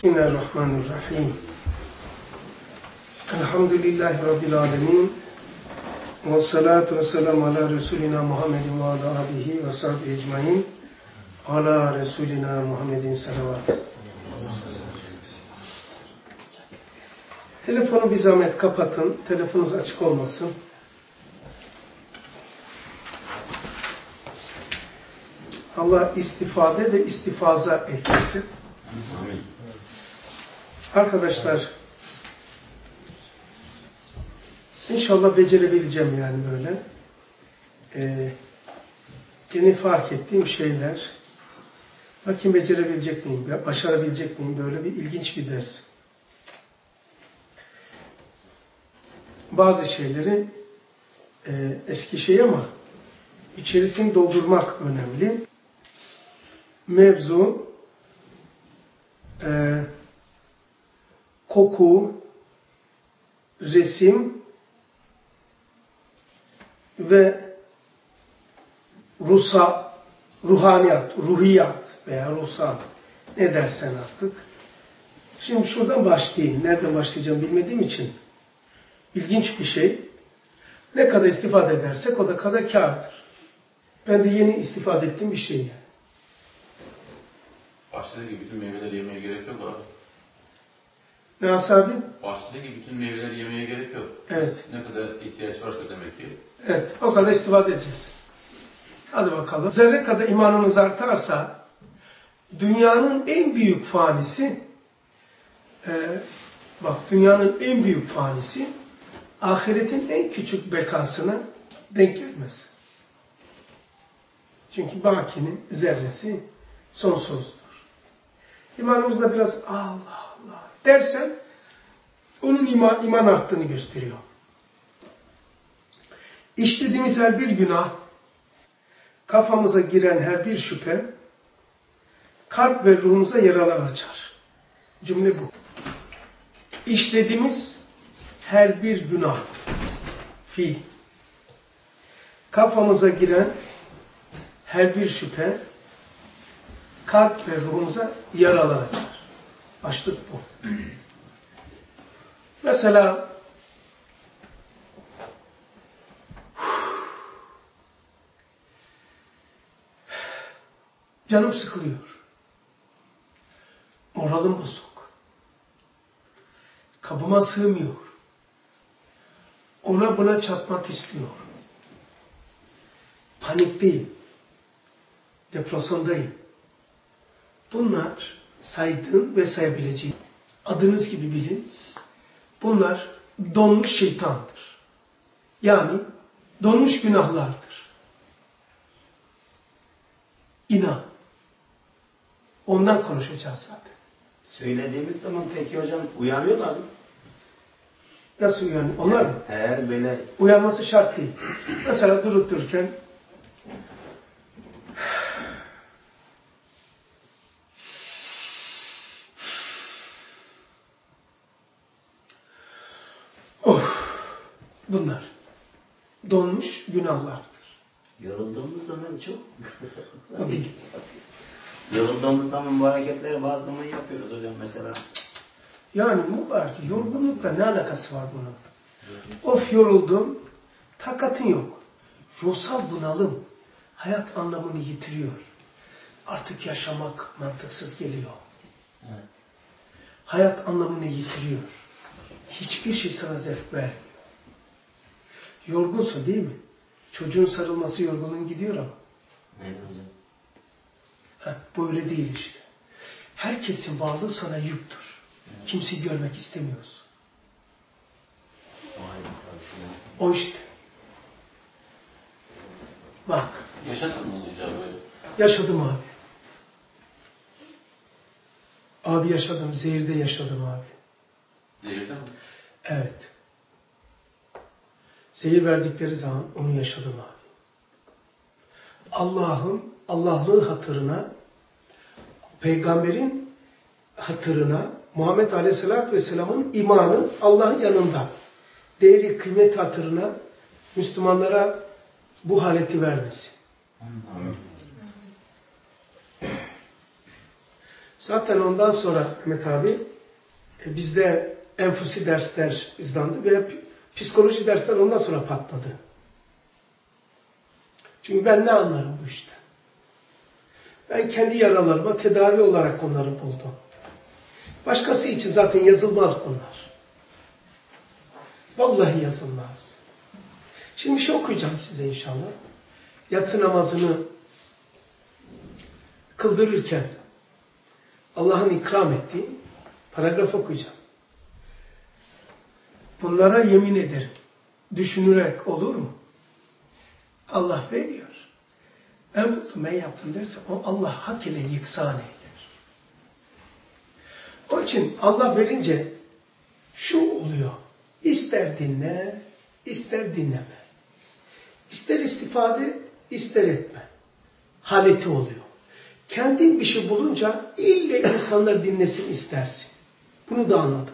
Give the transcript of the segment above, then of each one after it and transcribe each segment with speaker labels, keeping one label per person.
Speaker 1: Bismillahirrahmanirrahim. Elhamdülillahi Rabbil alemin. Ve salatu ve selamu ala Resulina Muhammedin ve ala alihi ve sahbihi ecmain. Ala Resulina Muhammedin salavat. Telefonu bir zahmet kapatın. Telefonunuz açık olmasın. Allah istifade ve istifaza etsin. Arkadaşlar, inşallah becerebileceğim yani böyle. Yeni fark ettiğim şeyler, bakayım becerebilecek miyim, başarabilecek miyim, böyle bir ilginç bir ders. Bazı şeyleri eski şey ama içerisini doldurmak önemli. Mevzu, koku, resim ve ruhaniyat, ruhiyat veya ruhsal, ne dersen artık. Şimdi şuradan başlayayım. Nereden başlayacağım bilmediğim için. İlginç bir şey. Ne kadar istifade edersek o da kadar kârdır. Ben de yeni istifade ettiğim bir şey yani.
Speaker 2: Bahçede gibi bütün meyveleri yemeye gerek yok abi.
Speaker 1: Ne asabi?
Speaker 2: Bahçede gibi bütün meyveleri yemeye gerek yok.
Speaker 1: Evet.
Speaker 2: Ne kadar ihtiyaç varsa demek ki.
Speaker 1: Evet, o kadar istifade edeceğiz. Hadi bakalım. Zerre kadar imanımız artarsa, dünyanın en büyük fanisi, dünyanın en büyük fanisi, ahiretin en küçük bekasına denk gelmez. Çünkü bakinin zerresi sonsuzdur. İmanımızda biraz Allah Allah dersen, onun iman arttığını gösteriyor. İşlediğimiz her bir günah, kafamıza giren her bir şüphe, kalp ve ruhumuza yaralar açar. Cümle bu. İşlediğimiz her bir günah, fiil, kafamıza giren her bir şüphe, kalp ve ruhumuza yaralar açar. Başlık bu. Mesela canım sıkılıyor. Moralim bozuk. Kabıma sığmıyor. Ona buna çatmak istiyor. Panikteyim. Depresyondayım. Bunlar saydığım ve sayabileceğim. Adınız gibi bilin. Bunlar donmuş şeytandır. Yani donmuş günahlardır. İnan. Ondan konuşacağız zaten.
Speaker 3: Söylediğimiz zaman peki hocam uyanıyorlar mı?
Speaker 1: Nasıl uyanıyor? Onlar mı?
Speaker 3: Böyle.
Speaker 1: Uyanması şart değil. Mesela durup dururken bunlar donmuş günahlardır.
Speaker 3: Yorulduğumuz zaman çok.
Speaker 1: O değil.
Speaker 3: Yorulduğumuz zaman bu hareketleri bazı zaman yapıyoruz hocam mesela.
Speaker 1: Yani mübarek yorgunlukla ne alakası var bunun? Of yoruldum, takatın yok. Ruhsal bunalım hayat anlamını yitiriyor. Artık yaşamak mantıksız geliyor.
Speaker 3: Evet.
Speaker 1: Hayat anlamını yitiriyor. Hiçbir şey sana zevk vermiyor. Yorgunsun değil mi? Çocuğun sarılması yorgunluğun gidiyor ama.
Speaker 3: Aynen hocam.
Speaker 1: Böyle değil işte. Herkesin varlığı sana yüktür. Evet. Kimseyi görmek istemiyorsun. O işte. Bak.
Speaker 2: Yaşadın mı hocam böyle?
Speaker 1: Yaşadım abi. Abi yaşadım. Zehir'de yaşadım abi.
Speaker 2: Zehirde mi?
Speaker 1: Evet. Zehir verdikleri zaman onu yaşadım abi. Allah'ın hatırına, peygamberin hatırına, Muhammed Aleyhisselatü Vesselam'ın imanı Allah'ın yanında. Değeri, kıymet hatırına Müslümanlara bu haleti vermesi.
Speaker 3: Amin.
Speaker 1: Zaten ondan sonra Mehmet abi bizde enfusi dersler izlandı ve psikoloji dersler ondan sonra patladı. Çünkü ben ne anlarım bu işte? Ben kendi yaralarıma tedavi olarak onları buldum. Başkası için zaten yazılmaz bunlar. Vallahi yazılmaz. Şimdi bir şey okuyacağım size inşallah. Yatsı namazını kıldırırken Allah'ın ikram ettiği paragraf okuyacağım. Bunlara yemin ederim. Düşünerek olur mu? Allah veriyor. Ben buldum, ben yaptım derse o Allah hak ile yeksan eyler. Onun için Allah verince şu oluyor. İster dinle, ister dinleme. İster istifade, ister etme. Haleti oluyor. Kendin bir şey bulunca ille insanlar dinlesin istersin. Bunu da anladım.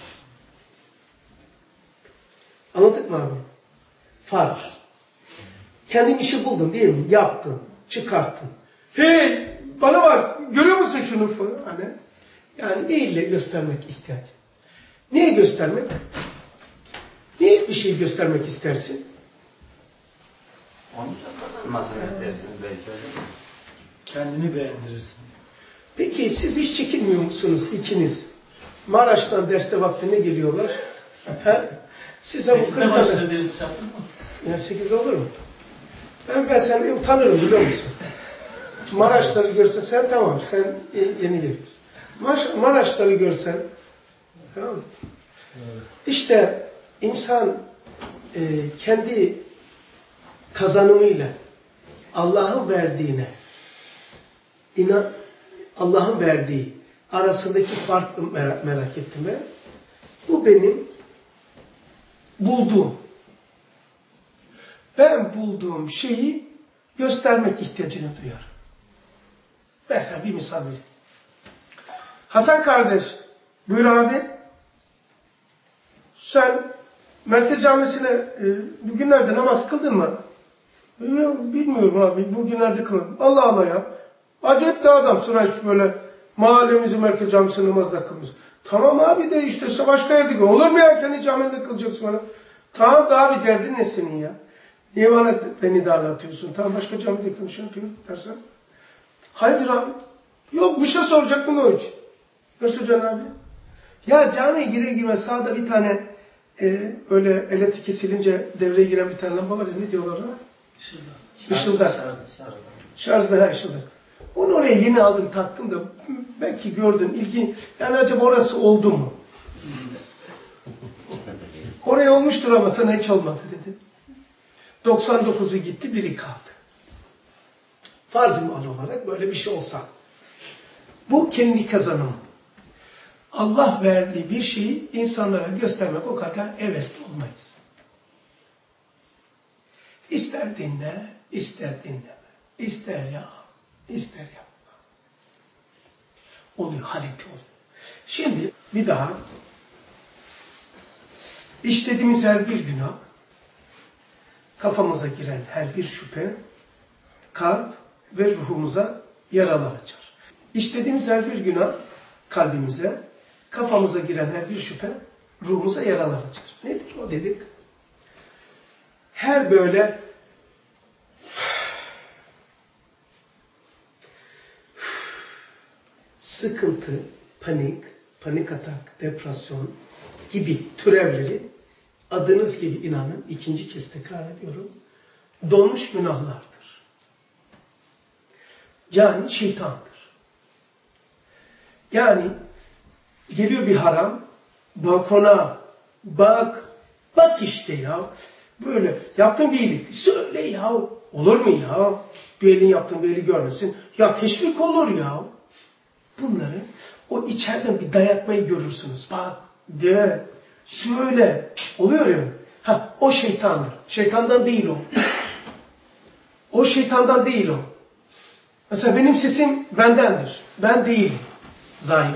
Speaker 1: Anladık mı abi? Fark. Kendin bir şey buldun değil mi? Yaptın, çıkarttın. Hey, bana bak, görüyor musun şunu falan? Hani, yani ille göstermek ihtiyacı. Niye göstermek? Niye bir şey göstermek istersin?
Speaker 3: Onu da kazanmasını istersin belki hocam.
Speaker 4: Kendini beğendirirsin.
Speaker 1: Peki siz hiç çekinmiyor musunuz ikiniz? Maraş'tan derste vaktine geliyorlar. He? Size bu 40
Speaker 4: başladığınız şartı mı?
Speaker 1: Ya 8 olur mu? Ben seni utanırım biliyor musun? Maraşları görsen sen tamam, sen yeni geliyorsun. Maraşları görsen tamam mı? Evet. İşte insan kendi kazanımıyla Allah'ın verdiğine Allah'ın verdiği arasındaki farkı merak ettim ben. Bu benim bulduğum. Ben bulduğum şeyi göstermek ihtiyacını duyarım. Mesela bir misal vereyim. Hasan kardeş, buyur abi. Sen Merkez Camisi'ne bugünlerde namaz kıldın mı? Bilmiyorum abi, bugünlerde kıldım. Allah Allah ya. Acayip de adamsın hiç böyle mahallemizin Merkez Camisi'ne namazda kılmış. Tamam abi de işte başka yerde kıl. Olur mu ya kendi caminde kılacaksın bana? Tamam da abi derdin ne senin ya? Niye beni darlatıyorsun? Tamam başka camide konuşuyorum dersen. Hayırdır abi? Yok bir şey soracaktım o için. Ne soracaksın abi? Ya camiye girer girmez sağda bir tane öyle elektrik kesilince devreye giren bir tane lamba var ya ne diyorlar ona? Işıldak. Şarjda ışıldak. Onu oraya yeni aldım taktım da belki gördün ilgi yani acaba orası oldu mu? Oraya olmuştur ama sana hiç olmadı dedi. 99'u gitti biri kaldı. Farz-ı mal olarak böyle bir şey olsa. Bu kendi kazanımı. Allah verdiği bir şeyi insanlara göstermek o kadar hevesli olmayız. İster dinle, ister dinleme. İster yap, ister yapma. Oluyor, haleti oluyor. Şimdi bir daha işlediğimiz her bir günah, kafamıza giren her bir şüphe, kalp ve ruhumuza yaralar açar. İşlediğimiz her bir günah kalbimize, kafamıza giren her bir şüphe ruhumuza yaralar açar. Nedir o dedik? Her böyle sıkıntı, panik atak, depresyon gibi türevleri adınız gibi inanın, ikinci kez tekrar ediyorum, donmuş günahlardır. Yani şeytandır. Yani geliyor bir haram, bak ona, bak işte ya, böyle yaptığın bir iyilik, söyle ya, olur mu ya, bir elin yaptığın bir eli görmesin, ya teşvik olur ya. Bunları o içeriden bir dayatmayı görürsünüz. Bak, de, söyle. Oluyor ya. O şeytandır. Şeytandan değil o. O şeytandan değil o. Mesela benim sesim bendendir. Ben değilim. Zahirde.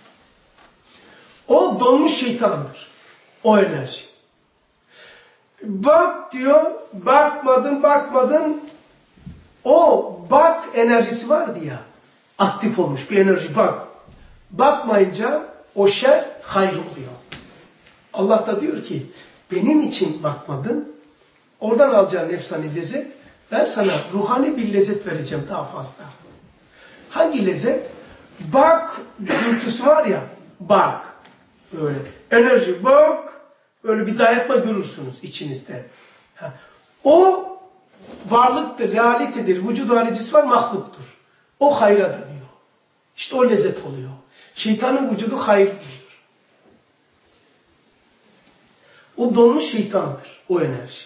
Speaker 1: O donmuş şeytandır. O enerji. Bak diyor, bakmadın. O bak enerjisi vardı ya. Aktif olmuş bir enerji bak. Bakmayınca o şer hayır oluyor. Allah da diyor ki benim için bakmadın, oradan alacağın nefsani lezzet, ben sana ruhani bir lezzet vereceğim daha fazla. Hangi lezzet? Bak dürtüsü var ya, bak. Böyle enerji, bak. Böyle bir dayatma görürsünüz içinizde. O varlıktır, realitedir, vücud halicisi var, mahluktur. O hayra dönüyor. İşte o lezzet oluyor. Şeytanın vücudu hayır oluyor. O donmuş şeytandır, o enerji.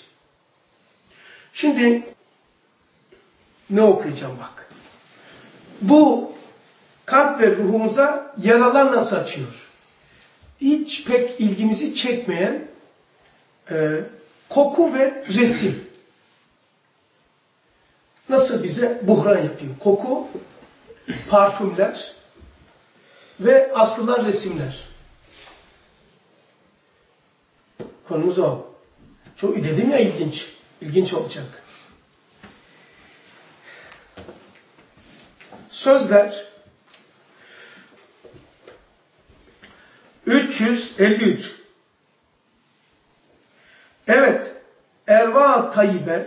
Speaker 1: Şimdi ne okuyacağım bak. Bu kalp ve ruhumuza yaralar nasıl açıyor? Hiç pek ilgimizi çekmeyen koku ve resim. Nasıl bize buhran yapıyor? Koku, parfümler ve aslılar resimler. Konumuz o. Çok dedim ya ilginç. İlginç olacak. Sözler 353. Evet, Erva-ı Tayyibe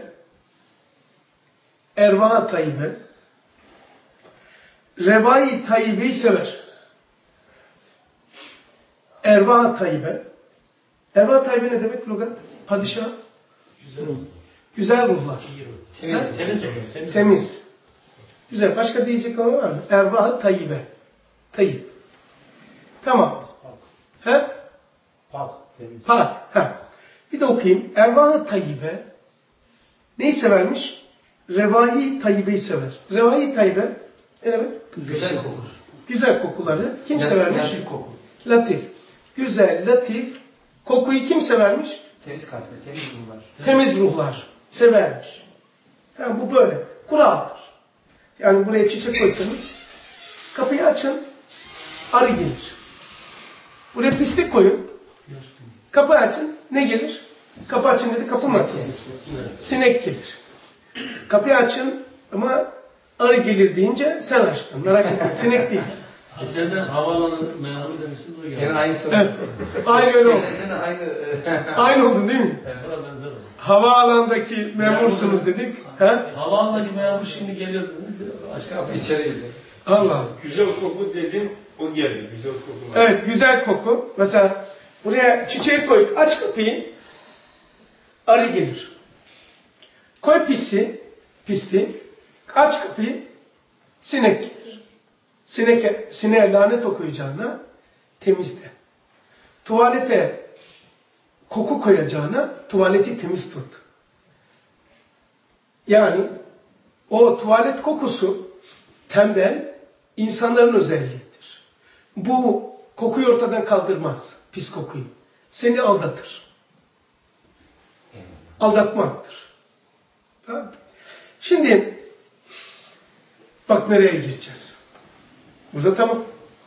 Speaker 1: Reva-i Tayyibe'yi sever. Erva-ı Tayyibe ne demek lügat? Padişah. Güzel ruhlar. Temiz. Güzel. Başka diyecek olan var mı? Erva-ı Tayyibe. Tayyib. Tamam. He? Pak. Bir de okuyayım. Erva-ı Tayyibe neyi severmiş? Revai Tayyibe'yi sever. Revai Tayyibe ne demek?
Speaker 4: Güzel kokur.
Speaker 1: Güzel kokuları kim severmiş?
Speaker 4: Latif koku.
Speaker 1: Latif. Güzel, latif. Kokuyu kim severmiş?
Speaker 4: Temiz kalpli, temiz ruhlar.
Speaker 1: Temiz ruhlar severmiş. Yani bu böyle. Kuraldır. Yani buraya çiçek koysanız kapıyı açın, arı gelir. Buraya pislik koyun. Kapı açın, ne gelir? Kapı açın dedi, kapı mı açın? Sinek gelir. Kapıyı açın ama arı gelir deyince sen açtın. Merak etme, sinek değilsin.
Speaker 5: Geçerden havaalanı memuru demişsiniz, o geldi.
Speaker 4: Gene aynısı.
Speaker 1: Evet. Aynı öyle oldu.
Speaker 4: Geçen sene aynı.
Speaker 1: Aynı oldu değil mi?
Speaker 5: Buna benzer oldu.
Speaker 1: Havaalanındaki memursunuz dedik. He?
Speaker 5: Havaalanındaki memur şimdi geliyor dedi.
Speaker 4: Kapı içeri girdi.
Speaker 1: Allah.
Speaker 6: Güzel koku dedim, o geldi. Güzel koku.
Speaker 1: Evet, güzel koku. Mesela buraya çiçeği koy, aç kapıyı, arı gelir. Koy pisliği, aç kapıyı, sinek gelir. Sineğe lanet okuyacağına temizle. Tuvalete koku koyacağına tuvaleti temiz tut. Yani o tuvalet kokusu tembel insanların özelliğidir. Bu kokuyu ortadan kaldırmaz, pis kokuyu. Seni aldatır. Aldatmaktır. Tamam. Şimdi bak nereye gireceğiz. Burada tamam.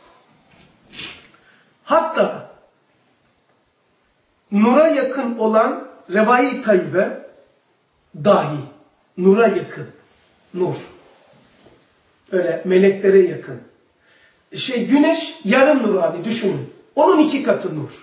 Speaker 1: Hatta nura yakın olan Revai Tayyibe dahi nura yakın. Nur. Öyle meleklere yakın. Güneş yarım nurani düşünün. Onun 2 katı nur.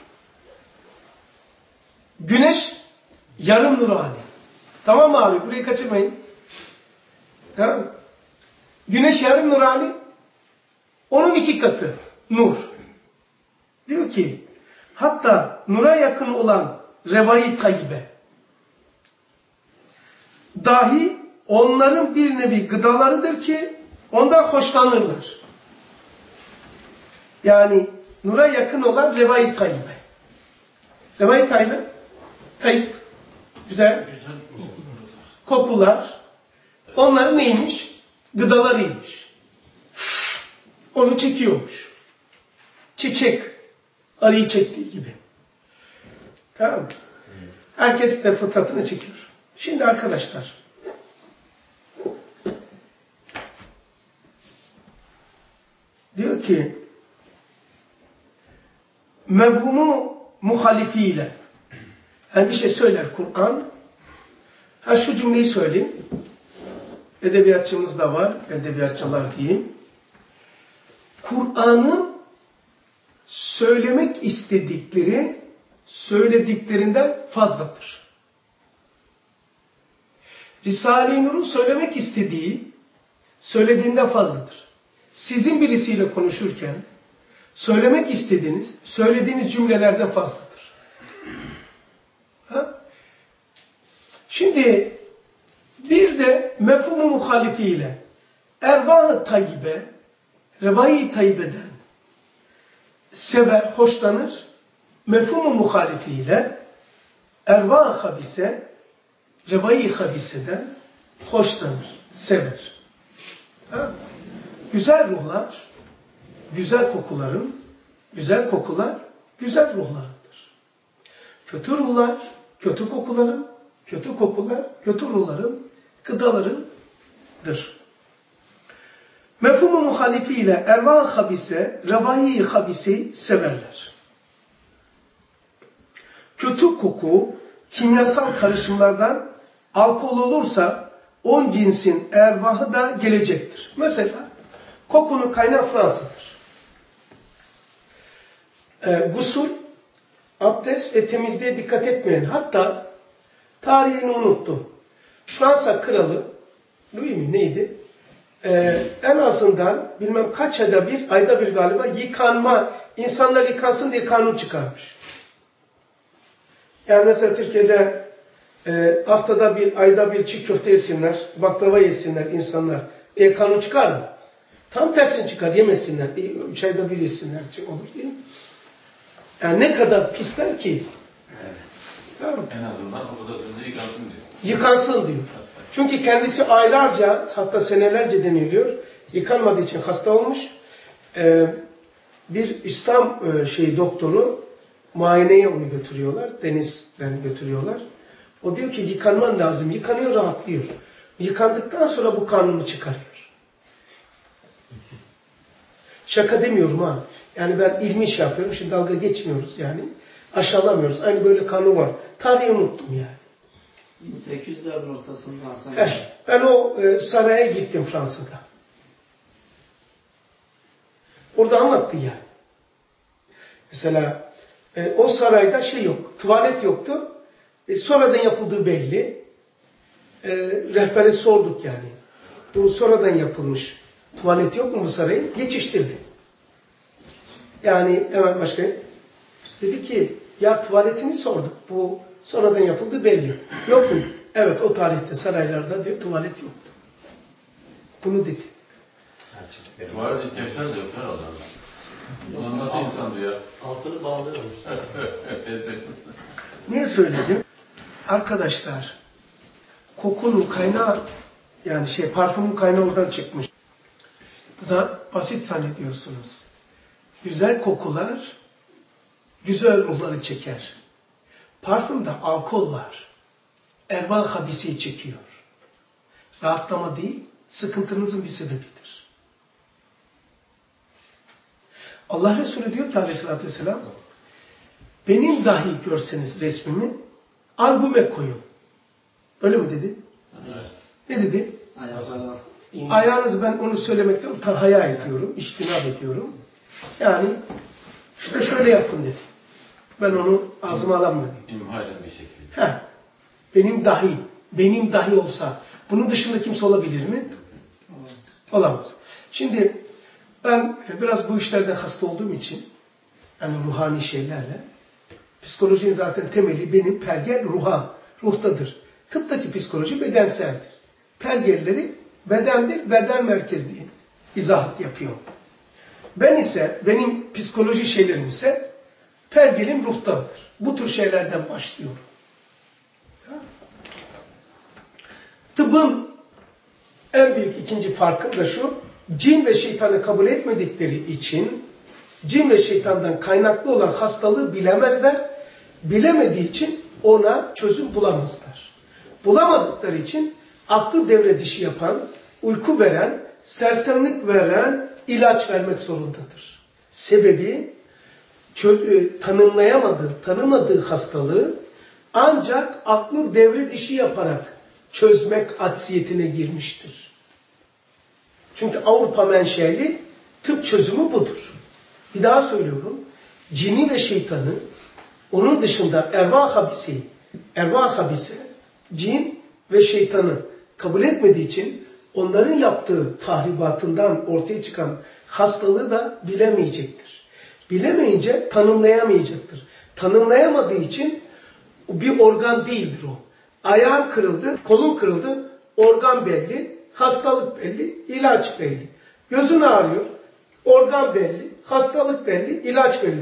Speaker 1: Güneş yarım nurani. Tamam mı abi? Burayı kaçırmayın. Tamam mı? Güneş yarım nurani. Onun 2 katı nur. Diyor ki hatta nura yakın olan Revai Tayyibe dahi onların bir nevi gıdalarıdır ki ondan hoşlanırlar. Yani nura yakın olan Revai Tayyibe. Revai Tayyibe, Tayyip, güzel kokular. Onların neymiş? Gıdalarıymış. Onu çekiyormuş. Çiçek, arıyı çektiği gibi. Tamam mı? Herkes de fıtratını çekiyor. Şimdi arkadaşlar, diyor ki, mevhumu muhalifiyle, yani bir şey söyler Kur'an, şu cümleyi söyleyeyim, edebiyatçımız da var, edebiyatçılar diyeyim, Kur'an'ın söylemek istedikleri söylediklerinden fazladır. Risale-i Nur'un söylemek istediği söylediğinden fazladır. Sizin birisiyle konuşurken söylemek istediğiniz, söylediğiniz cümlelerden fazladır. Ha? Şimdi bir de mefhumu muhalifiyle ervah-ı tayyibe, revai tayyibeden sever, hoşlanır. Mefhumu muhalifiyle ervah-ı habise, revai habiseden hoşlanır, sever. Ha? Güzel ruhlar, güzel kokuların, güzel kokular, güzel ruhlarındır. Kötü ruhlar, kötü kokuların, kötü kokular, kötü ruhların, gıdalarıdır. Mefhumu muhalifiyle ervah-ı habise, revai habisi severler. Kötü koku, kimyasal karışımlardan alkol olursa 10 cinsin ervahı da gelecektir. Mesela kokunun kaynağı Fransa'dır. Gusül, abdest ve temizliğe dikkat etmeyen, hatta tarihini unuttum. Fransa kralı, Louis mi neydi? En azından bilmem kaç ayda bir galiba yıkanma, insanlar yıkansın diye kanun çıkarmış. Yani mesela Türkiye'de haftada bir, ayda bir çiğ köfte yesinler, baklava yesinler insanlar diye kanun çıkar mı? Tam tersini çıkar, yemesinler. 3 ayda bir yesinler olur değil mi? Yani ne kadar pisler ki.
Speaker 3: Evet.
Speaker 1: Tamam.
Speaker 2: En azından o kadar önünde yıkansın diyor.
Speaker 1: Yıkansın diyor. Çünkü kendisi aylarca, hatta senelerce deniliyor, yıkanmadığı için hasta olmuş. Bir İslam doktoru muayeneye onu götürüyorlar, denizden götürüyorlar. O diyor ki yıkanman lazım. Yıkanıyor, rahatlıyor. Yıkandıktan sonra bu kanunu çıkarıyor. Şaka demiyorum ha. Yani ben ilmi iş yapıyorum. Şimdi dalga geçmiyoruz yani. Aşağılamıyoruz. Aynı böyle kanun var. Tarihi unuttum yani.
Speaker 3: 1800'lerin ortasında Hasan.
Speaker 1: Ben o saraya gittim Fransa'da. Orada anlattı yani. Mesela o sarayda yok. Tuvalet yoktu. Sonradan yapıldığı belli. Rehbere sorduk yani. Bu sonradan yapılmış. Tuvalet yok mu bu sarayın? Geçiştirdi. Yani hemen başka. Dedi ki ya tuvaletini sorduk. Bu sonradan yapıldığı belli. Yok mu? Evet o tarihte saraylarda diyor tuvalet yoktu. Bunu dedi.
Speaker 2: Tuvalet ihtiyaçlar da yok herhalde. Bunlar nasıl insandı ya?
Speaker 5: Altını bağlıyormuş.
Speaker 1: Niye söyledim? Arkadaşlar kokunun kaynağı yani parfümün kaynağı oradan çıkmış. Basit zannediyorsunuz. Güzel kokular güzel ruhları çeker. Parfümde alkol var. Ervah habisi çekiyor. Rahatlama değil, sıkıntınızın bir sebebidir. Allah Resulü diyor ki aleyhissalatü vesselam, benim dahi görseniz resmimi albüme koyun. Öyle mi dedi?
Speaker 2: Evet.
Speaker 1: Ne dedi?
Speaker 3: Ayaklarına.
Speaker 1: Ayağınızı ben onu söylemekten tahaya ediyorum, iştinab ediyorum. Yani işte şöyle yapın dedi. Ben onu ağzıma alamıyorum.
Speaker 2: İmha eden bir şekilde.
Speaker 1: Benim dahi olsa bunun dışında kimse olabilir mi? Olamaz. Şimdi ben biraz bu işlerden hasta olduğum için yani ruhani şeylerle psikolojinin zaten temeli benim pergel ruhtadır. Tıptaki psikoloji bedenseldir. Pergelleri bedendir, beden merkezli izah yapıyor. Benim psikoloji şeylerim ise pergelim ruhtandır. Bu tür şeylerden başlıyorum. Tıbbın en büyük ikinci farkı da şu, cin ve şeytanı kabul etmedikleri için cin ve şeytandan kaynaklı olan hastalığı bilemezler. Bilemediği için ona çözüm bulamazlar. Bulamadıkları için aklı devre dışı yapan, uyku veren, sersemlik ilaç vermek zorundadır. Sebebi tanımadığı hastalığı ancak aklı devre dışı yaparak çözmek acziyetine girmiştir. Çünkü Avrupa menşeli tıp çözümü budur. Bir daha söylüyorum. cini ve şeytanı, onun dışında ervah habise, cin ve şeytanı kabul etmediği için onların yaptığı tahribatından ortaya çıkan hastalığı da bilemeyecektir. Bilemeyince tanımlayamayacaktır. Tanımlayamadığı için bir organ değildir o. Ayağın kırıldı, kolun kırıldı, organ belli, hastalık belli, ilaç belli. Gözün ağrıyor, organ belli, hastalık belli, ilaç belli.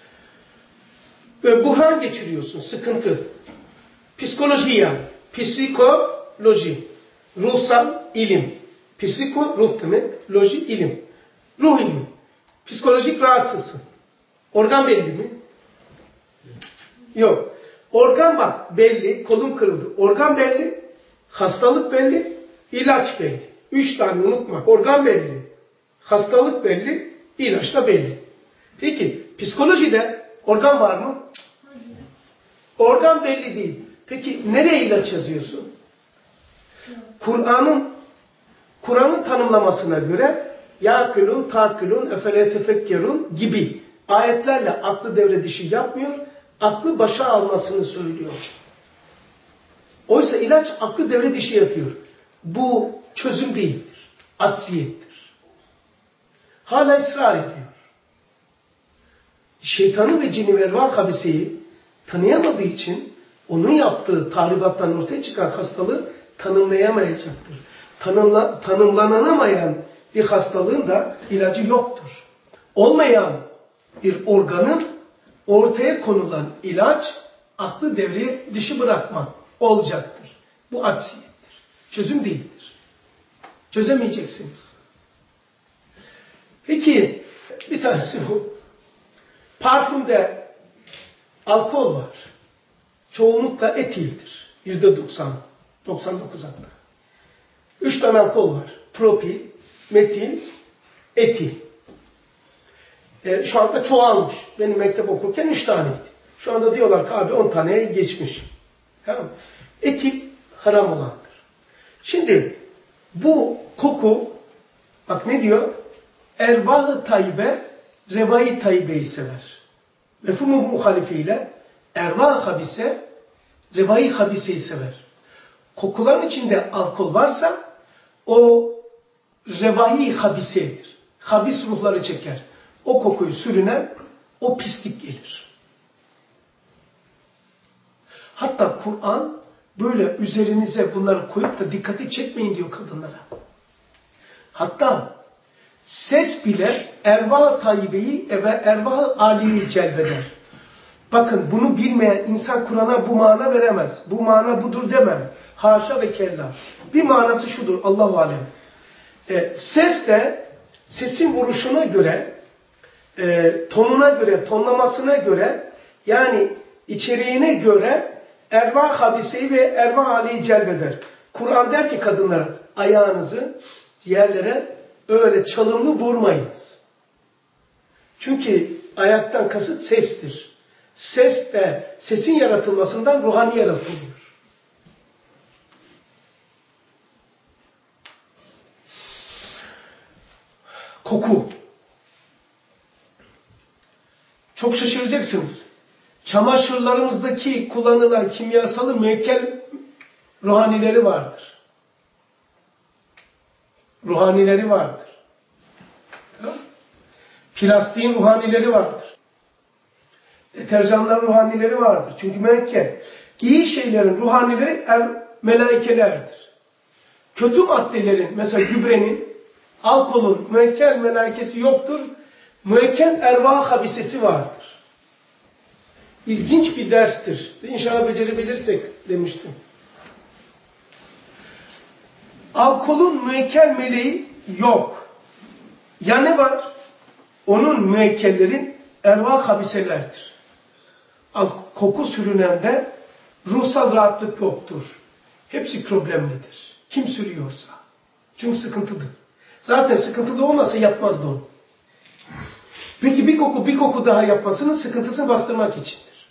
Speaker 1: Ve buhran geçiriyorsun, sıkıntı. Psikoloji yani. Psikoloji. Ruhsal ilim. Psiko, ruh demek. Loji, ilim. Ruh ilmi. Psikolojik rahatsızsın. Organ belli mi? Yok. Organ bak belli, kolum kırıldı. Organ belli, hastalık belli, ilaç belli. 3 tane unutma. Organ belli, hastalık belli, ilaç da belli. Peki psikolojide organ var mı? Organ belli değil. Peki nereye ilaç yazıyorsun? Kur'an'ın tanımlamasına göre yâkülûn, tâkülûn, efele tefekkerûn gibi ayetlerle aklı devre dışı yapmıyor, aklı başa almasını söylüyor. Oysa ilaç aklı devre dışı yapıyor. Bu çözüm değildir. Acziyettir. Hala ısrar ediyor. Şeytanı ve cini ve ervah habiseyi tanıyamadığı için onun yaptığı tahribattan ortaya çıkan hastalığı tanımlayamayacaktır. Tanımlanamayan bir hastalığın da ilacı yoktur. Olmayan bir organın ortaya konulan ilaç aklı devre dışı bırakmak olacaktır. Bu acziyettir. Çözüm değildir. Çözemeyeceksiniz. Peki bir tanesi bu. Parfümde alkol var. Çoğunlukla etildir. %90, 99 hatta. 3 tane alkol var. Propil, metil, etil. Şu anda çoğalmış. Benim mektep okurken 3 taneydi. Şu anda diyorlar ki abi 10 taneye geçmiş. Tamam. Etil haram olandır. Şimdi bu koku, bak ne diyor? Erbah-ı tayyibe, revai tayyibeyi sever. Mefhum-u muhalifiyle erbah-ı habise, revai habiseyi sever. Kokuların içinde alkol varsa o revai habisedir. Habis ruhları çeker. O kokuyu sürünen o pislik gelir. Hatta Kur'an böyle üzerinize bunları koyup da dikkati çekmeyin diyor kadınlara. Hatta ses bile ervah-ı tayyibeyi ve ervah-ı aliyeyi celbeder. Bakın bunu bilmeyen insan Kur'an'a bu mana veremez. Bu mana budur demem. Haşa ve kella. Bir manası şudur. Allahu alem. Ses de sesin vuruşuna göre, tonuna göre, tonlamasına göre, yani içeriğine göre ervah habiseyi ve ervah aliyeyi celbeder. Kur'an der ki kadınlara, ayağınızı yerlere öyle çalımlı vurmayınız. Çünkü ayaktan kasıt sestir. Ses de sesin yaratılmasından ruhani yaratılıyor. Koku. Çok şaşıracaksınız. Çamaşırlarımızdaki kullanılan kimyasalı müekkel ruhanileri vardır. Ruhanileri vardır. Tamam? Plastiğin ruhanileri vardır. Deterjanların ruhanileri vardır. Çünkü müekkel. İyi şeylerin ruhanileri melaikelerdir. Kötü maddelerin, mesela gübrenin, alkolün müekkel melaikesi yoktur. Müekkel ervah habisesi vardır. İlginç bir derstir. İnşallah becerebilirsek demiştim. Alkolün müekkel meleği yok. Ya ne var? Onun müekkellerin ervah habiselerdir. Koku sürünende ruhsal rahatlık yoktur. Hepsi problemlidir. Kim sürüyorsa. Çünkü sıkıntıdır. Zaten sıkıntılı olmasa yapmazdı onu. Peki bir koku daha yapmasının sıkıntısını bastırmak içindir.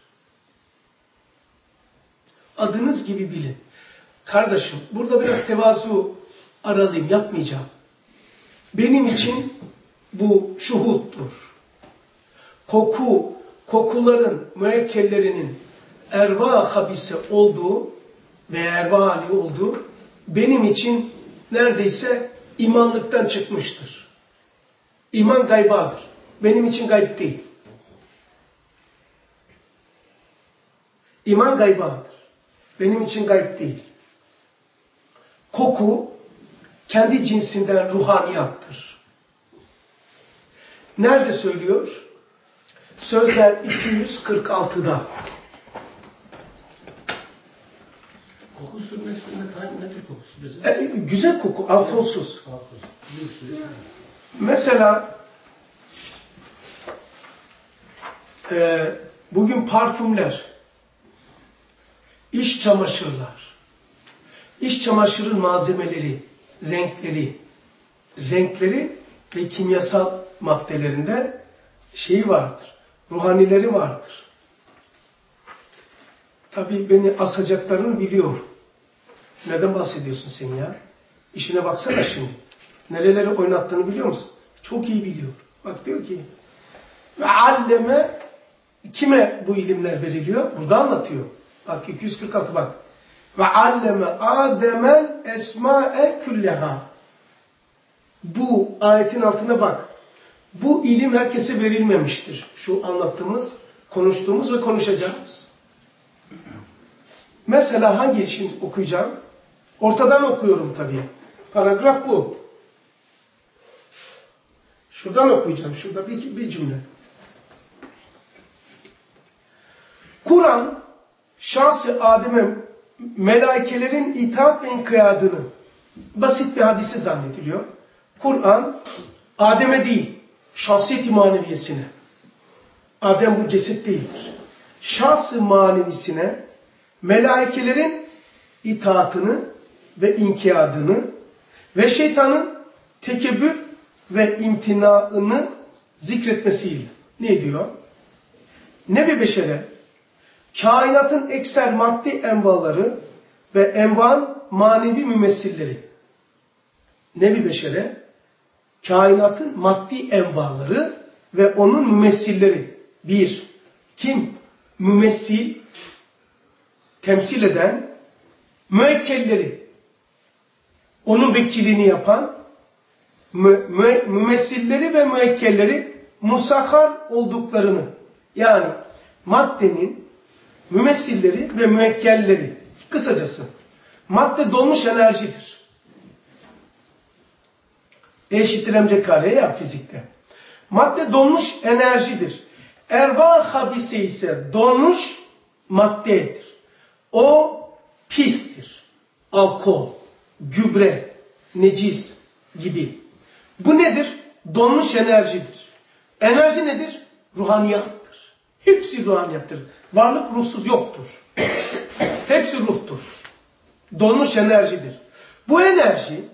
Speaker 1: Adınız gibi bilin. Kardeşim, burada biraz tevazu aralayayım, yapmayacağım. Benim için bu şuhuttur. Koku kokuların, müekkellerinin erva habise olduğu ve erva hali olduğu benim için neredeyse imanlıktan çıkmıştır. İman gaybadır. Benim için gayb değil. İman gaybadır. Benim için gayb değil. Koku kendi cinsinden ruhaniyattır. Nerede söylüyor? Sözler 246'da.
Speaker 5: Koku sürmesinde ne tür koku süreceğiz?
Speaker 1: Güzel koku, alkolsuz.
Speaker 5: Alkolsuz.
Speaker 1: Mesela bugün parfümler, iç çamaşırlar, iç çamaşırın malzemeleri, renkleri ve kimyasal maddelerinde şeyi vardır, ruhanileri vardır. Tabii beni asacaklarını biliyor. Neden bahsediyorsun sen ya? İşine baksana şimdi. Nereleri oynattığını biliyor musun? Çok iyi biliyor. Bak diyor ki ve alleme, kime bu ilimler veriliyor? Burada anlatıyor. Bak 246 bak. Ve alleme Adem'el esma'e külleha. Bu ayetin altına bak. Bu ilim herkese verilmemiştir. Şu anlattığımız, konuştuğumuz ve konuşacağımız. Mesela hangi işin okuyacağım? Ortadan okuyorum tabii. Paragraf bu. Şuradan okuyacağım. Şurada bir cümle. Kur'an şahs-ı Adem'e melaikelerin itaat ve inkiyadını basit bir hadise zannediliyor. Kur'an Adem'e değil, şahsiyet-i maneviyesine. Adem bu ceset değildir. Şahs-ı manevisine melaikelerin itaatını ve inkiyadını ve şeytanın tekebbür ve imtinaını zikretmesiyle. Ne diyor? Nevi beşere, kainatın ekser maddi envaları ve envan manevi mümessilleri. Nevi beşere, kainatın maddi envaları ve onun mümessilleri. Bir, kim? Mümessil, temsil eden, müekkelleri, onun bekçiliğini yapan, mümessilleri ve müekkelleri musahhar olduklarını, yani maddenin mümessilleri ve müekkelleri, kısacası madde dolmuş enerjidir. Eşittir mc kare ya fizikte. Madde donmuş enerjidir. Erva habise ise donmuş maddedir. O pistir. Alkol, gübre, necis gibi. Bu nedir? Donmuş enerjidir. Enerji nedir? Ruhaniyattır. Hepsi ruhaniyattır. Varlık ruhsuz yoktur. Hepsi ruhtur. Donmuş enerjidir. Bu enerji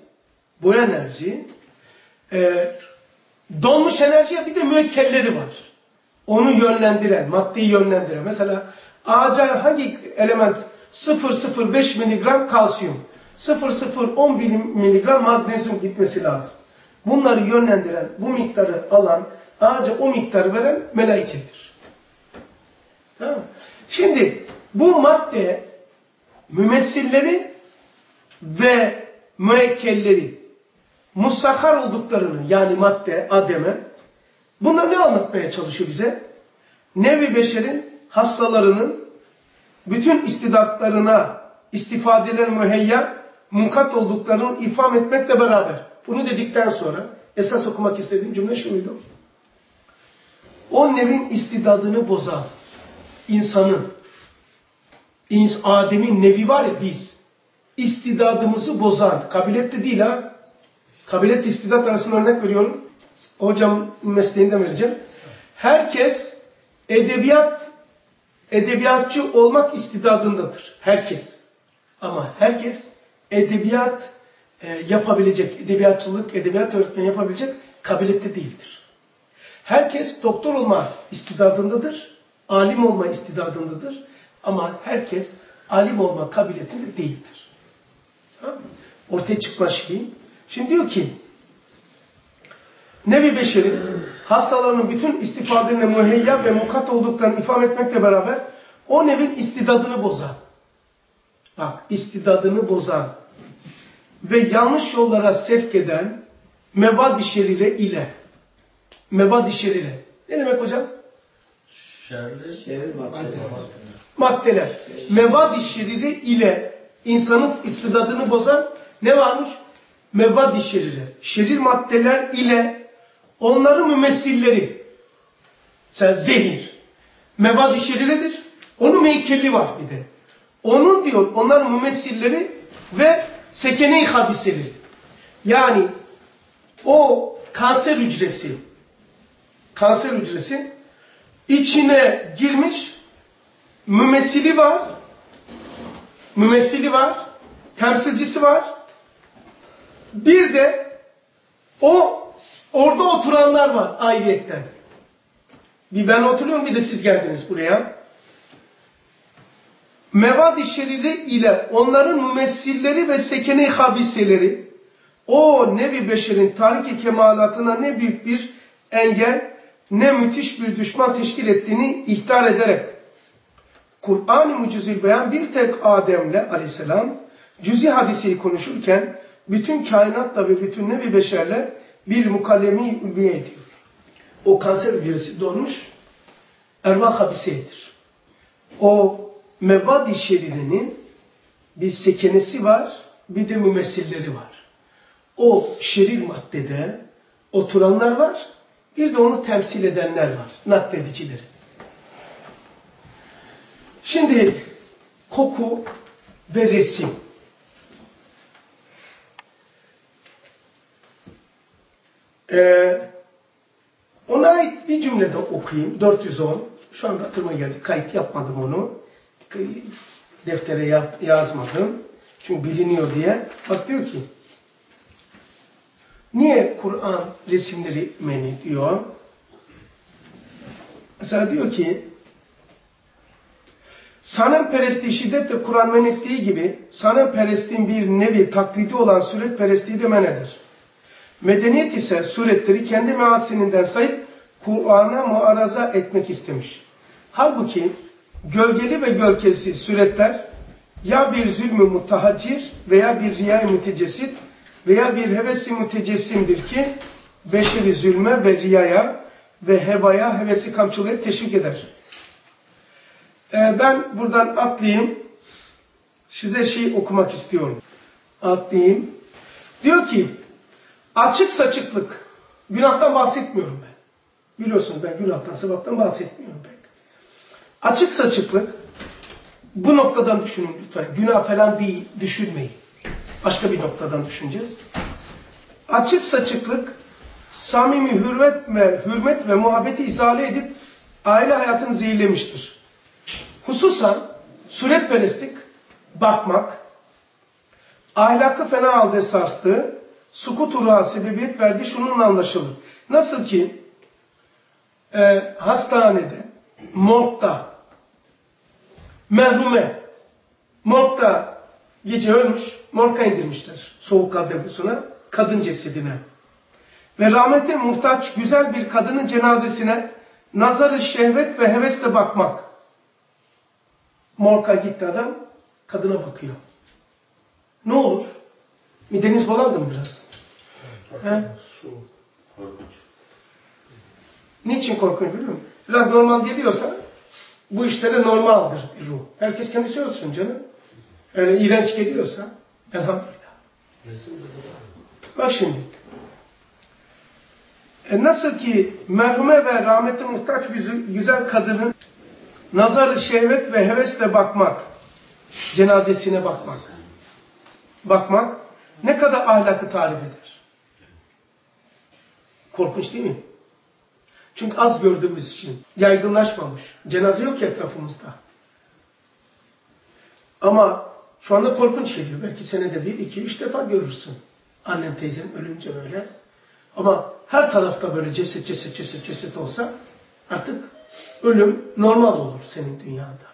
Speaker 1: donmuş enerjiye bir de müekkelleri var. Onu yönlendiren, maddeyi yönlendiren. Mesela ağaca hangi element 0,05 miligram kalsiyum, 0,010 miligram magnezyum gitmesi lazım. Bunları yönlendiren, bu miktarı alan, ağaca o miktarı veren melaikedir. Tamam mı? Şimdi bu madde mümessilleri ve müekkelleri musahhar olduklarını, yani madde, Adem'e, bunlar ne anlatmaya çalışıyor bize? Nevi beşerin hassalarının bütün istidatlarına, istifadeler müheyyer, munkat olduklarını ifham etmekle beraber, bunu dedikten sonra esas okumak istediğim cümle şuydu. O nevin istidadını bozan insanın, Adem'in nevi var ya biz, istidadımızı bozan, kabiliyette değil ha, kabiliyet istidat arasında örnek veriyorum. Hocam mesleğinden vereceğim. Herkes edebiyatçı olmak istidadındadır. Herkes. Ama herkes edebiyat yapabilecek, edebiyat öğretmeni yapabilecek kabiliyette değildir. Herkes doktor olma istidadındadır, alim olma istidadındadır. Ama herkes alim olma kabiliyetinde değildir. Ortaya çıkma şeyi. Şimdi diyor ki, nevi beşerin hastalarının bütün istifadelerine müheyya ve mukat olduklarını ifade etmekle beraber o nevin istidadını bozan, bak istidadını bozan ve yanlış yollara sevk eden mevad-i şerire ile, mevad-i şerire. Ne demek hocam?
Speaker 3: Şeril
Speaker 1: Maddeler. Mevad-i şerire ile insanın istidadını bozan ne varmış? Mevad-i şerire. Şerir maddeler ile onların mümessilleri. Mesela zehir. Mevad-i şeriredir. Onun meykeli var bir de. Onun diyor onların mümessilleri ve sekene-i habiseleri. Yani o kanser hücresi içine girmiş, mümessili var, temsilcisi var. Bir de orada oturanlar var ayrıyetten. Bir ben oturuyorum, bir de siz geldiniz buraya. Mevad-i şerire ile onların mümessilleri ve sekene-i habiseleri o nevi beşerin tarik-i kemalatına ne büyük bir engel, ne müthiş bir düşman teşkil ettiğini ihtar ederek Kur'an-ı Mucizül Beyan bir tek Adem'le aleyhisselam cüzi hadiseyi konuşurken bütün kainatla ve bütün nevi beşerle bir mukallemi ülviye ediyor. O kanser hücresi dolmuş ervah habisedir. O mevad-i şerirenin bir sekenesi var, bir de mümessilleri var. O şeril maddede oturanlar var, bir de onu temsil edenler var, nakledicileri. Şimdi koku ve resim. Ona ait bir cümlede okuyayım. 410. Şu anda aklıma geldi. Kayıt yapmadım onu. Deftere yazmadım. Çünkü biliniyor diye. Bak diyor ki, niye Kur'an resimleri men ediyor? Mesela diyor ki, sanatperestliği şiddetle Kur'an men ettiği gibi, sanatperestliğin bir nevi taklidi olan suretperestliği de men eder. Medeniyet ise suretleri kendi measininden sayıp Kur'an'a muaraza etmek istemiş. Halbuki gölgeli ve gölgesiz suretler ya bir zulmü mutahaccir veya bir riya-i mütecessit veya bir hevesi mütecessimdir ki beşeri zulme ve riyaya ve hevaya hevesi kamçılayıp teşvik eder. Ben buradan atlayayım. Size okumak istiyorum. Atlayayım. Diyor ki, açık saçıklık. Günahtan bahsetmiyorum ben. Biliyorsunuz ben günahtan, sevaptan bahsetmiyorum pek. Açık saçıklık, bu noktadan düşünün lütfen. Günah falan değil, düşünmeyin. Başka bir noktadan düşüneceğiz. Açık saçıklık, samimi hürmet ve muhabbeti izale edip aile hayatını zehirlemiştir. Hususan suretperestlik, bakmak, ahlakı fena halde sarstı, sukut-u ruha sebebiyet verdiği şununla anlaşılır. Nasıl ki hastanede, morgda, merhume, morgda gece ölmüş, morga indirmişler soğuk kar deposuna, kadın cesedine. Ve rahmete muhtaç güzel bir kadının cenazesine nazar-ı şehvet ve hevesle bakmak. Morga gitti adam, kadına bakıyor. Ne olur? Mideniz bulandı mı biraz?
Speaker 2: Korkunç.
Speaker 1: Niçin korkunç biliyor musun? Biraz normal geliyorsa bu işlere normaldir bir ruh. Herkes kendisi ölsün canım. Öyle iğrenç geliyorsa elhamdülillah. Bak şimdi. Nasıl ki merhume ve rahmete muhtaç güzel kadının nazar-ı şehvet ve hevesle bakmak, cenazesine bakmak ne kadar ahlakı tarif eder. Korkunç değil mi? Çünkü az gördüğümüz için yaygınlaşmamış. Cenaze yok etrafımızda. Ama şu anda korkunç geliyor. Belki senede 1, 2, 3 defa görürsün. Annen teyzen ölünce böyle. Ama her tarafta böyle ceset olsa artık ölüm normal olur senin dünyada.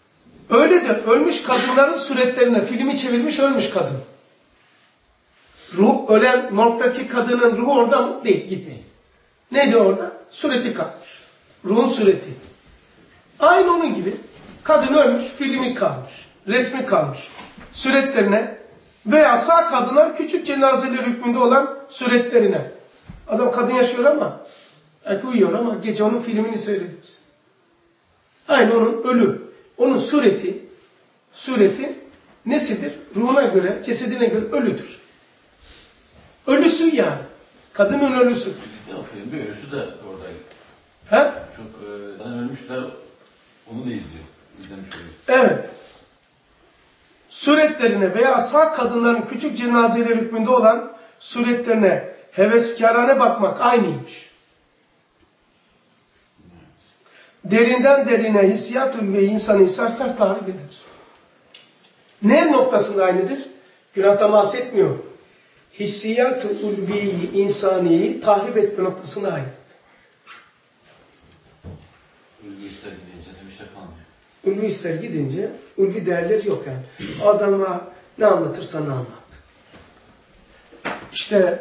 Speaker 1: Öyle de ölmüş kadınların suretlerine filmi çevirmiş ölmüş kadın. Ruh, ölen morgdaki kadının ruhu orada mı? Değil, gitmeyin. Neydi orada? Sureti kalmış. Ruhun sureti. Aynı onun gibi. Kadın ölmüş, filmi kalmış. Resmi kalmış. Suretlerine veya sağ kadınlar küçük cenazeler hükmünde olan suretlerine. Adam kadın yaşıyor ama uyuyor ama gece onun filmini seyrediyoruz. Aynı onun ölü. Onun sureti nesidir? Ruhuna göre, cesedine göre ölüdür. Ölüsü yani. Kadının ölüsü.
Speaker 2: Bir ölüsü de oradaydı.
Speaker 1: He?
Speaker 2: Çok ölmüşler, onu da izlemiş oluyor.
Speaker 1: Evet. Suretlerine veya sağ kadınların küçük cenazeler hükmünde olan suretlerine heveskârane bakmak aynıymış. Derinden derine hissiyat-ı ve insanı sarsar tahrip eder. Ne noktasında aynıdır? Günahtan bahsetmiyor. Hissiyat-ı ulviyi, insaniyi tahrip etme noktasında aynı.
Speaker 2: Ulvi ister gidince de bir şey kalmıyor.
Speaker 1: Ulvi ister gidince, ulvi değerler yok yani. Adama ne anlatırsan anlat. İşte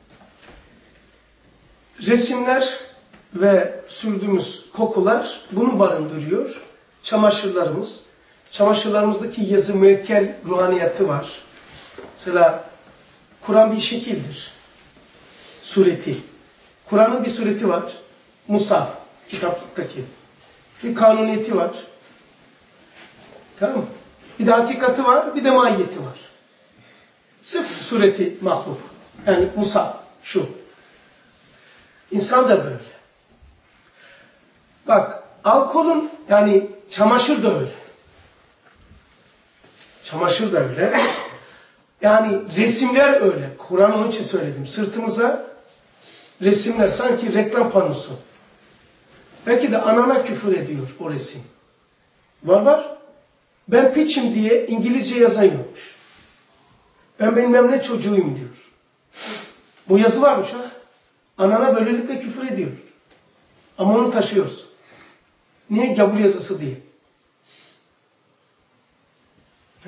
Speaker 1: resimler ve sürdüğümüz kokular bunu barındırıyor. Çamaşırlarımızdaki yazı müekkel ruhaniyatı var. Mesela Kur'an bir şekildir. Sureti. Kur'an'ın bir sureti var. Musaf, kitaplıktaki. Bir kanuniyeti var. Tamam mı? Bir de hakikati var, bir de mahiyeti var. Sırf sureti mahluk. Yani musaf, şu. İnsan da böyle. Bak, alkolün, yani çamaşır da öyle. Çamaşır da öyle. Yani resimler öyle. Kur'an onun için söyledim. Sırtımıza resimler, sanki reklam panosu. Belki de anana küfür ediyor o resim. Var. Ben piçim diye İngilizce yazan yokmuş. Ben bilmem ne çocuğuyum diyor. Bu yazı varmış ha. Anana böylelikle küfür ediyor. Ama onu taşıyoruz. Niye? Gavur yazısı diye. Ha?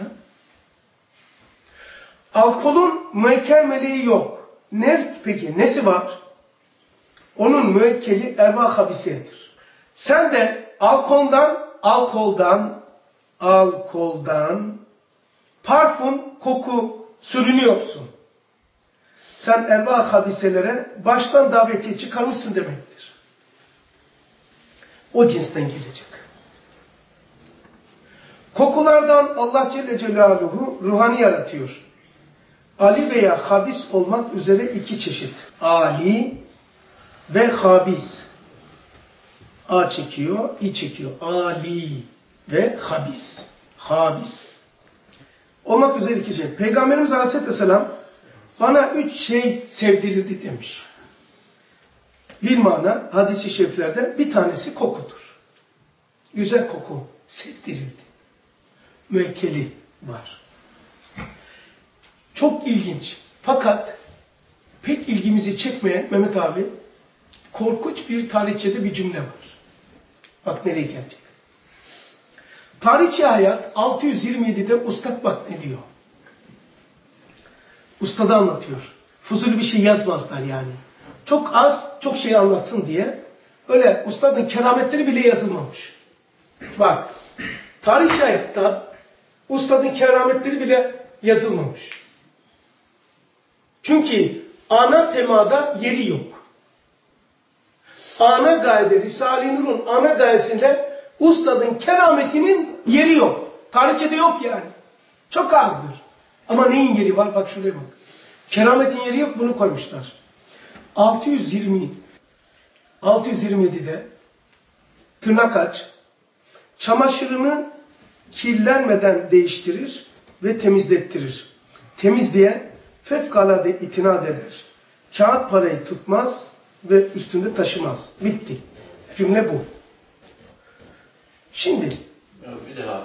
Speaker 1: Alkolün müekkel meleği yok. Peki nesi var? Onun müekkeli erva habisiyedir. Sen de alkoldan parfüm, koku sürünüyorsun. Sen erva habiselere baştan davetiye çıkarmışsın demektir. O cinsten gelecek. Kokulardan Allah Celle Celaluhu ruhani yaratıyor. Ali veya habis olmak üzere iki çeşit. Ali ve habis. A çekiyor, İ çekiyor. Ali ve habis. Habis. Olmak üzere iki şey. Peygamberimiz Aleyhisselam bana 3 şey sevdirildi demiş. Bir mana hadis-i şeriflerden bir tanesi kokudur. Güzel koku sevdirildi. Müekkeli var. Çok ilginç. Fakat pek ilgimizi çekmeyen Mehmet abi korkunç bir tarihçede bir cümle var. Bak nereye gelecek. Tarihçi hayat 627'de Ustad bak ne diyor. Ustad anlatıyor. Fuzuli bir şey yazmazlar yani. Çok az, çok şey anlatsın diye. Öyle ustadın kerametleri bile yazılmamış. Bak, tarihçi hayatta ustadın kerametleri bile yazılmamış. Çünkü ana temada yeri yok. Ana gayede, Risale-i Nur'un ana gayesinde ustadın kerametinin yeri yok. Tarihçede yok yani. Çok azdır. Ama neyin yeri var? Bak şuraya bak. Kerametin yeri yok, bunu koymuşlar. 627'de tırnak aç, çamaşırını kirlenmeden değiştirir ve temizlettirir. Temizleyen fevkalade itinad eder. Kağıt parayı tutmaz ve üstünde taşımaz. Bitti. Cümle bu. Şimdi
Speaker 2: Bir de var.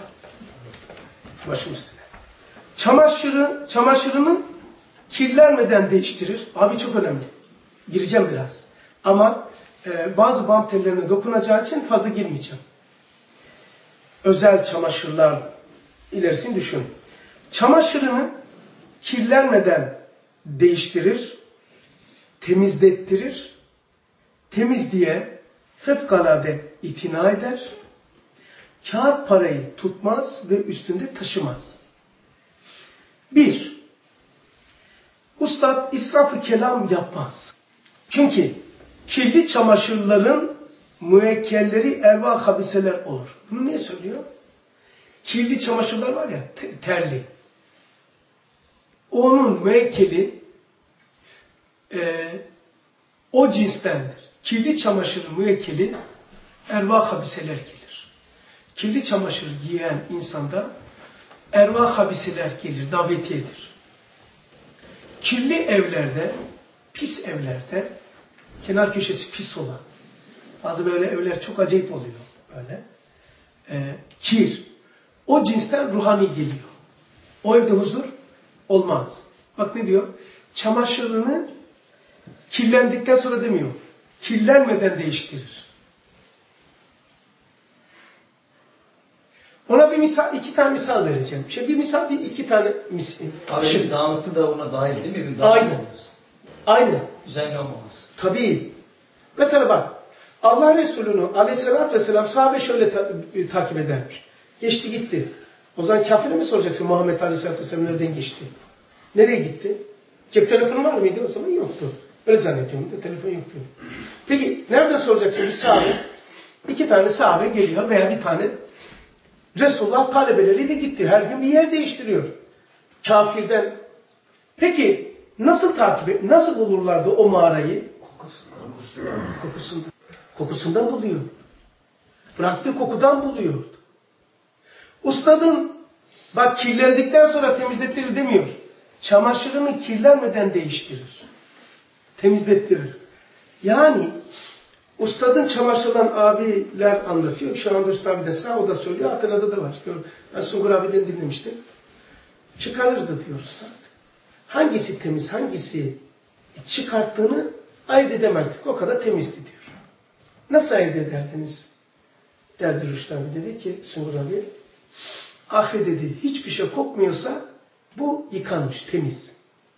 Speaker 1: başım üstüne. Çamaşırını kirlenmeden değiştirir. Abi çok önemli. Gireceğim biraz. Ama bazı bam tellerine dokunacağı için fazla girmeyeceğim. Özel çamaşırlar ilerisini düşün. Çamaşırını kirlenmeden değiştirir, temizlettirir, temizliğe fevkalade itina eder, kağıt parayı tutmaz ve üstünde taşımaz. 1. Ustad israf-ı kelam yapmaz. Çünkü kirli çamaşırların müekkelleri erva habiseler olur. Bunu niye söylüyor? Kirli çamaşırlar var ya, terli. Onun müekkeli o cinstendir. Kirli çamaşırın müekkeli erva habiseler gelir. Kirli çamaşır giyen insanda erva habiseler gelir, davetiyedir. Kirli evlerde, pis evlerde, kenar köşesi pis olan, bazı böyle evler çok acayip oluyor böyle. Kir, o cinsten ruhani geliyor. O evde huzur olmaz. Bak ne diyor? Çamaşırını kirlendikten sonra demiyor. Kirlenmeden değiştirir. Ona bir misal, 2 tane misal vereceğim. Bir misal değil, 2 tane misal.
Speaker 4: Abi dağınıklığı da ona dahil değil mi?
Speaker 1: Aynen. Aynen.
Speaker 4: Düzenli olmamız.
Speaker 1: Tabii. Mesela bak, Allah Resulü'nü aleyhissalatü vesselam sahabe şöyle takip edermiş. Geçti gitti. O zaman kafire mi soracaksın Muhammed aleyhissalatü vesselam nereden geçti? Nereye gitti? Cep telefonu var mıydı? O zaman yoktu. Öyle zannediyorum da telefon yoktu. Peki nereden soracaksın bir sahabe? 2 tane sahabe geliyor veya bir tane. Resulullah talebeleriyle gitti. Her gün bir yer değiştiriyor. Kafirden. Peki nasıl bulurlardı o mağarayı? Kokusundan buluyor. Bıraktığı kokudan buluyordu. Ustadın bak kirlendikten sonra temizlettirir demiyor. Çamaşırını kirlenmeden değiştirir. Temizlettirir. Yani ustadın çamaşırlan abiler anlatıyor. Şu anda Usta abi de sağ, o da söylüyor. Hatırladı da var. Ben Sungur abiden dinlemiştim. Çıkarırdı diyor ustad. Hangisi temiz, hangisi çıkarttığını ayırt edemezdik. O kadar temizdi diyor. Nasıl ayırt ederdiniz? Derdi Rüştü abi, dedi ki Sungur abi. Ahi dedi, hiçbir şey kokmuyorsa bu yıkanmış, temiz.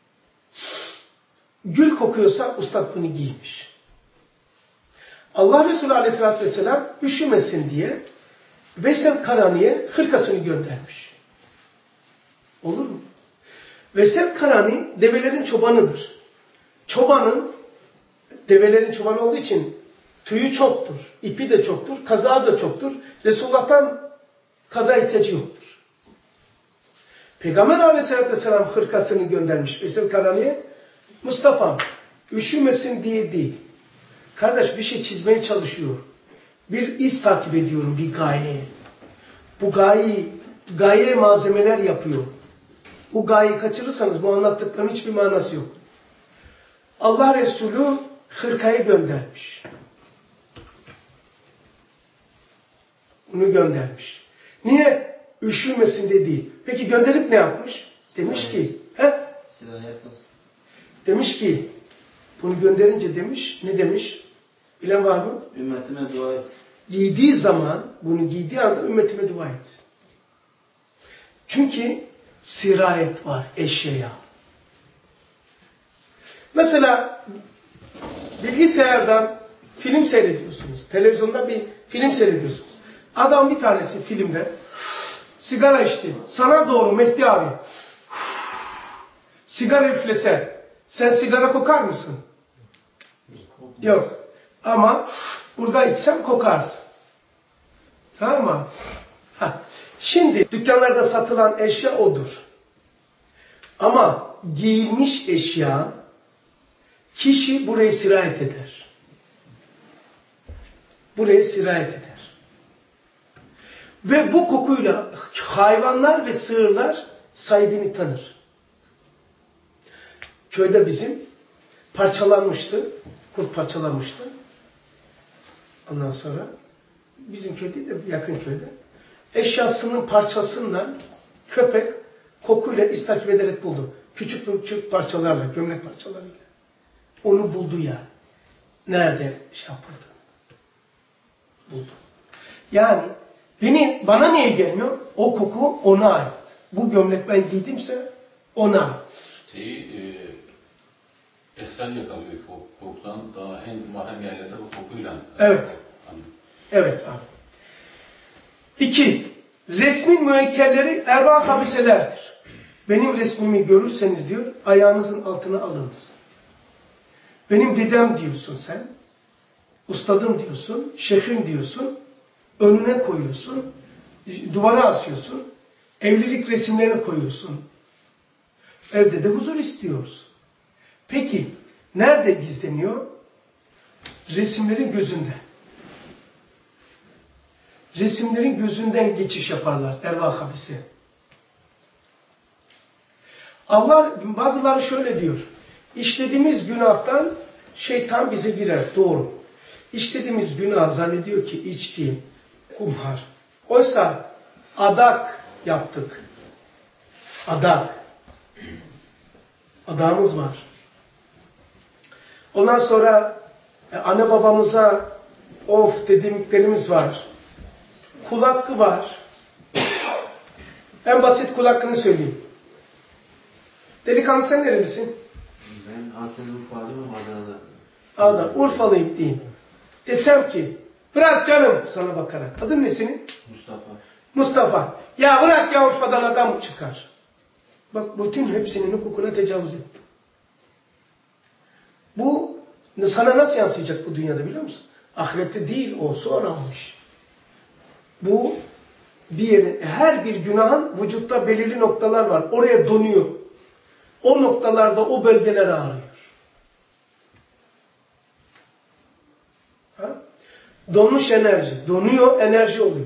Speaker 1: Gül kokuyorsa ustad bunu giymiş. Allah Resulü Aleyhisselatü Vesselam üşümesin diye Vesel Karani'ye hırkasını göndermiş. Olur mu? Vesel Karani develerin çobanıdır. Develerin çobanı olduğu için tüyü çoktur, ipi de çoktur, kazağı da çoktur. Resulullah'tan kaza ihtiyacı yoktur. Peygamber Aleyhisselatü Vesselam hırkasını göndermiş Vesel Karani'ye. Mustafa'm üşümesin diye değil. Kardeş bir şey çizmeye çalışıyor. Bir iz takip ediyorum, bir gaye. Bu gaye malzemeler yapıyor. Bu gayeyi kaçırırsanız bu anlattıklarının hiçbir manası yok. Allah Resulü hırkayı göndermiş. Onu göndermiş. Niye? Üşümesin de değil. Peki gönderip ne yapmış? Demiş ki, demiş ki, bunu gönderince demiş, ne demiş? Bilen var mı?
Speaker 3: Ümmetime dua et.
Speaker 1: Giydiği zaman, bunu giydiği anda ümmetime dua et. Çünkü sirayet var eşyaya. Mesela bilgisayardan film seyrediyorsunuz. Televizyonda bir film seyrediyorsunuz. Adam bir tanesi filmde sigara içti. Sana doğru Mehdi abi sigara üflese sen sigara kokar mısın? Yok. Ama burada içsem kokarsın. Tamam mı? Şimdi dükkanlarda satılan eşya odur. Ama giyilmiş eşya kişi buraya sirayet eder. Buraya sirayet eder. Ve bu kokuyla hayvanlar ve sığırlar sahibini tanır. Köyde bizim parçalanmıştı. Kurt parçalanmıştı. Ondan sonra bizim köy değil de yakın köyde eşyasının parçasından köpek kokuyla iz takip ederek buldu. Küçük küçük parçalarla, gömlek parçalarıyla. Onu buldu ya. Nerede yapıldı? Buldu. Yani bana niye gelmiyor? O koku ona ait. Bu gömlek ben giydimse ona ait.
Speaker 2: Eser yakalıyor kokudan daha en mahrem yerlerde bu kokuyla.
Speaker 1: Evet. Evet abi. 2. Resmin müekkelleri erva habiselerdir. Benim resmimi görürseniz diyor, ayağınızın altına alınız. Benim dedem diyorsun sen, ustadım diyorsun, şeyhim diyorsun, önüne koyuyorsun, duvara asıyorsun, evlilik resimlerini koyuyorsun. Evde de huzur istiyoruz. Peki, nerede gizleniyor? Resimlerin gözünde. Resimlerin gözünden geçiş yaparlar erva habisi. Allah, bazıları şöyle diyor, işlediğimiz günahtan şeytan bize girer, doğru. İşlediğimiz günah zannediyor ki içki, kumar. Oysa adak yaptık. Adak. Adağımız var. Ondan sonra anne babamıza of dediklerimiz var. Kul hakkı var. En basit kul hakkını söyleyeyim. Delikanlı sen nerelisin?
Speaker 2: Ben aslında Urfa'lıyım ama
Speaker 1: Adana. Urfalıyım diyeyim. Desem ki bırak canım sana bakarak. Adın ne senin?
Speaker 2: Mustafa.
Speaker 1: Mustafa. Ya bırak ya Urfa'dan adam çıkar. Bak bütün hepsinin hukukuna tecavüz ettim. Bu sana nasıl yansıyacak bu dünyada biliyor musun? Ahirette değil o sonra olmuş. Bu bir yerin her bir günahın vücutta belirli noktalar var. Oraya donuyor. O noktalarda o bölgeler ağrıyor. Ha? Donmuş enerji. Donuyor, enerji oluyor.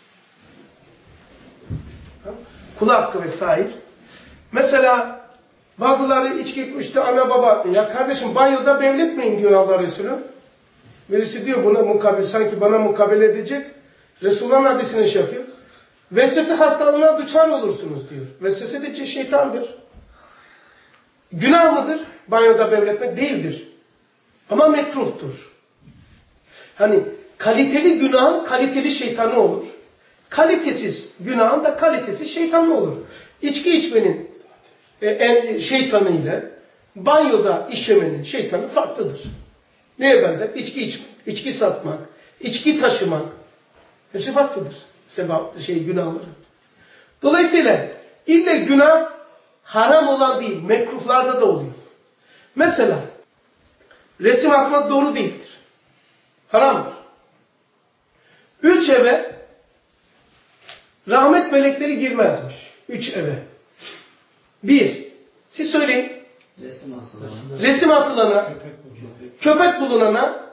Speaker 1: Ha? Kul hakkı vesaire. Mesela bazıları içki işte ana baba ya kardeşim banyoda bevletmeyin diyor Allah Resulü. Birisi diyor buna mukabil sanki bana mukabele edecek. Resulullah'ın hadisini şey yapıyor. Vesvese hastalığına düçar olursunuz diyor. Vesvese de şeytandır. Günah mıdır? Banyoda bevletmek değildir. Ama mekruhtur. Hani kaliteli günahın kaliteli şeytanı olur. Kalitesiz günahın da kalitesiz şeytanı olur. İçki içmenin şeytanıyla banyoda işemenin şeytanı farklıdır. Neye benzer? İçki içmek, içki satmak, içki taşımak. Hepsi farklıdır. Günahları. Dolayısıyla ille günah haram olan değil, mekruhlarda da oluyor. Mesela resim asmak doğru değildir. Haramdır. 3 eve rahmet melekleri girmezmiş. 3 eve. 1. Siz söyleyin. Resim asılana, köpek bulunana,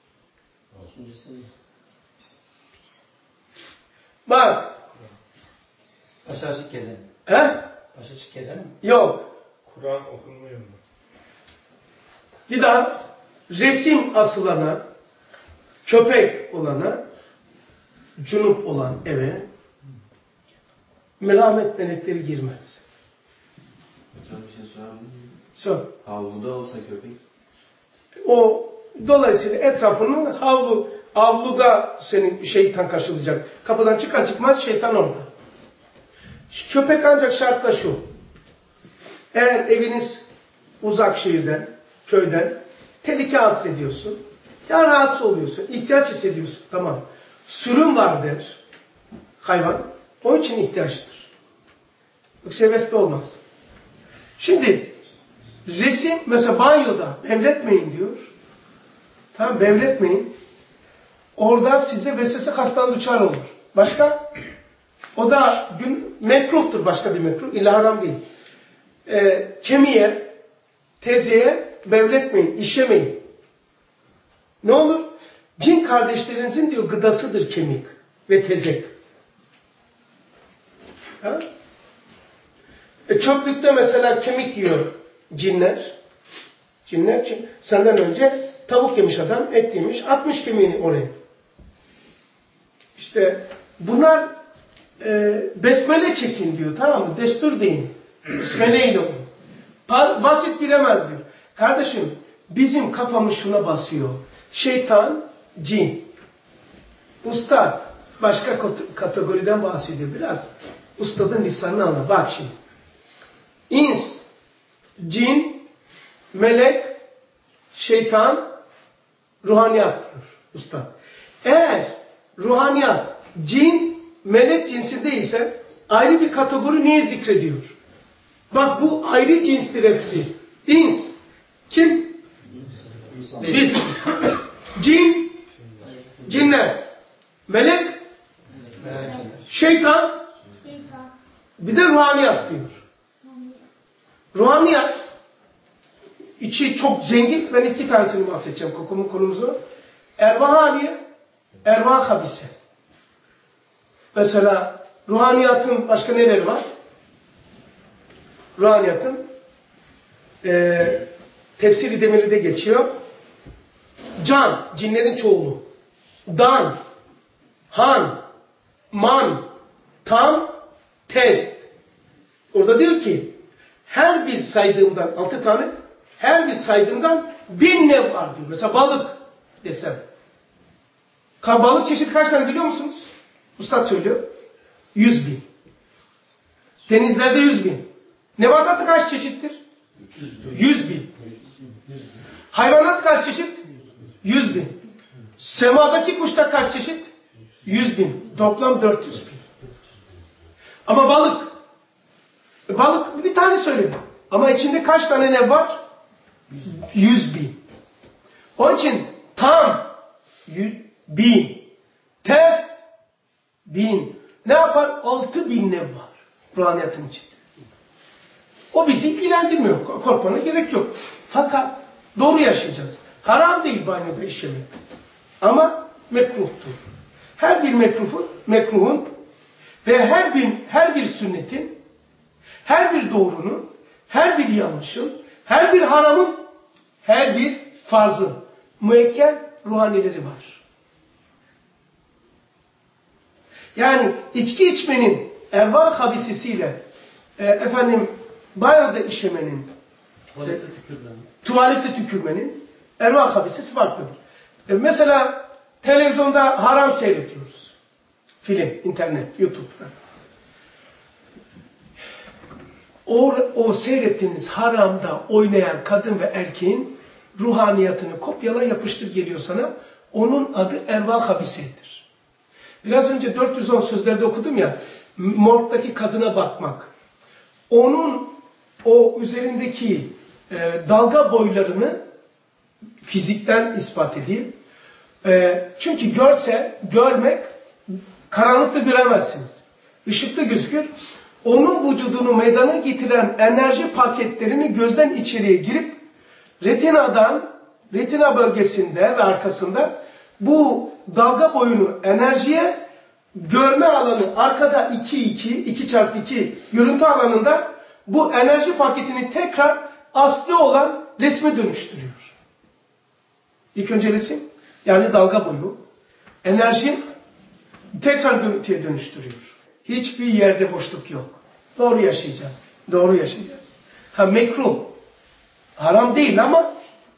Speaker 1: bak.
Speaker 4: Başı açık gezen.
Speaker 1: He?
Speaker 4: Başı açık gezen mi?
Speaker 1: Yok.
Speaker 6: Kur'an okunmuyor mu?
Speaker 1: Bir daha resim asılana, köpek olana, cunup olan eve merhamet melekleri girmez.
Speaker 2: Hocam bir şey sorabilir miyim?
Speaker 1: Sor.
Speaker 2: Havluda olsa köpek.
Speaker 1: O dolayısıyla etrafını avluda senin şeytan karşılayacak. Kapıdan çıkar çıkmaz şeytan orada. Köpek ancak şartla şu. Eğer eviniz uzak şehirden, köyden tehlike hadis ediyorsun. Ya rahatsız oluyorsun, ihtiyaç hissediyorsun. Tamam. Sürüm var der hayvan. Onun için ihtiyaçtır. Yoksa hevesli olmaz. Şimdi resim mesela banyoda bevletmeyin diyor. Tamam bevletmeyin. Orada size vesvese hastalığı düçar olur. Başka? O da mekruhtur başka bir mekruh. İlla haram değil. Kemiğe, tezeye bevletmeyin, işemeyin. Ne olur? Cin kardeşlerinizin diyor gıdasıdır kemik ve tezek. Ha? Çöplükte mesela kemik yiyor cinler. Cinler senden önce tavuk yemiş adam, et yemiş, atmış kemiğini oraya. İşte bunlar besmele çekin diyor, tamam mı? Destur deyin. Besmeleyle olun. Basit giremez diyor. Kardeşim bizim kafamız şuna basıyor. Şeytan, cin. Ustad başka kategoriden bahsediyor biraz. Ustadın lisanını anla. Bak şimdi. İns, cin, melek, şeytan, ruhaniyat diyor usta. Eğer ruhaniyat, cin, melek cinsinde ise ayrı bir kategori niye zikrediyor? Bak bu ayrı cinstir hepsi. İns. Kim? Biz. Cin, cinler. Melek, şeytan, bir de ruhaniyat diyor. Ruhaniyat içi çok zengin. Ben 2 tanesini bahsedeceğim konumuzu. Ervah haliye, ervah habise. Mesela ruhaniyatın başka neleri var? Ruhaniyatın tefsiri demirde geçiyor. Can, cinlerin çoğulu. Dan, han, man, tam, test. Orada diyor ki her bir saydığımdan 6 tane, her bir saydığımdan 1000 nev var diyor. Mesela balık desem. Balık çeşit kaç tane biliyor musunuz? Ustad söylüyor. 100.000. Denizlerde 100.000. Nebatat kaç çeşittir? 100.000. Hayvanat kaç çeşit? 100.000. Semadaki kuşta kaç çeşit? 100.000. Toplam 400.000. Ama balık bir tane söyledi. Ama içinde kaç tane ne var? 100.000. Onun için tam 1000. Test 1000. Ne yapar? 6.000 ne var ruhaniyatın içinde. O bizi ilgilendirmiyor. Korkmana gerek yok. Fakat doğru yaşayacağız. Haram değil banyoda işemek. Ama mekruhtur. Her bir mekruhun ve her bir sünnetin, her bir doğrunun, her bir yanlışın, her bir haramın, her bir farzın müekkel ruhanileri var. Yani içki içmenin ervah habisesiyle banyoda işemenin, tuvalette tükürmenin ervah habisesi farklıdır. Mesela televizyonda haram seyrediyoruz. Film, internet, YouTube falan. O seyrettiğiniz haramda oynayan kadın ve erkeğin ruhaniyatını kopyala yapıştır geliyor sana. Onun adı ervah habisedir. Biraz önce 410 sözlerde okudum ya, morgdaki kadına bakmak. Onun o üzerindeki dalga boylarını fizikten ispat edeyim. Çünkü görmek karanlıkta göremezsiniz. Işıkta gözükür. Onun vücudunu meydana getiren enerji paketlerini gözden içeriye girip retina bölgesinde ve arkasında bu dalga boyunu enerjiye, görme alanı arkada 2x2 görüntü alanında bu enerji paketini tekrar asli olan resme dönüştürüyor. İlk önce resim, yani dalga boyu, enerji tekrar görüntüye dönüştürüyor. Hiçbir yerde boşluk yok. Doğru yaşayacağız. Doğru yaşayacağız. Mekruh. Haram değil ama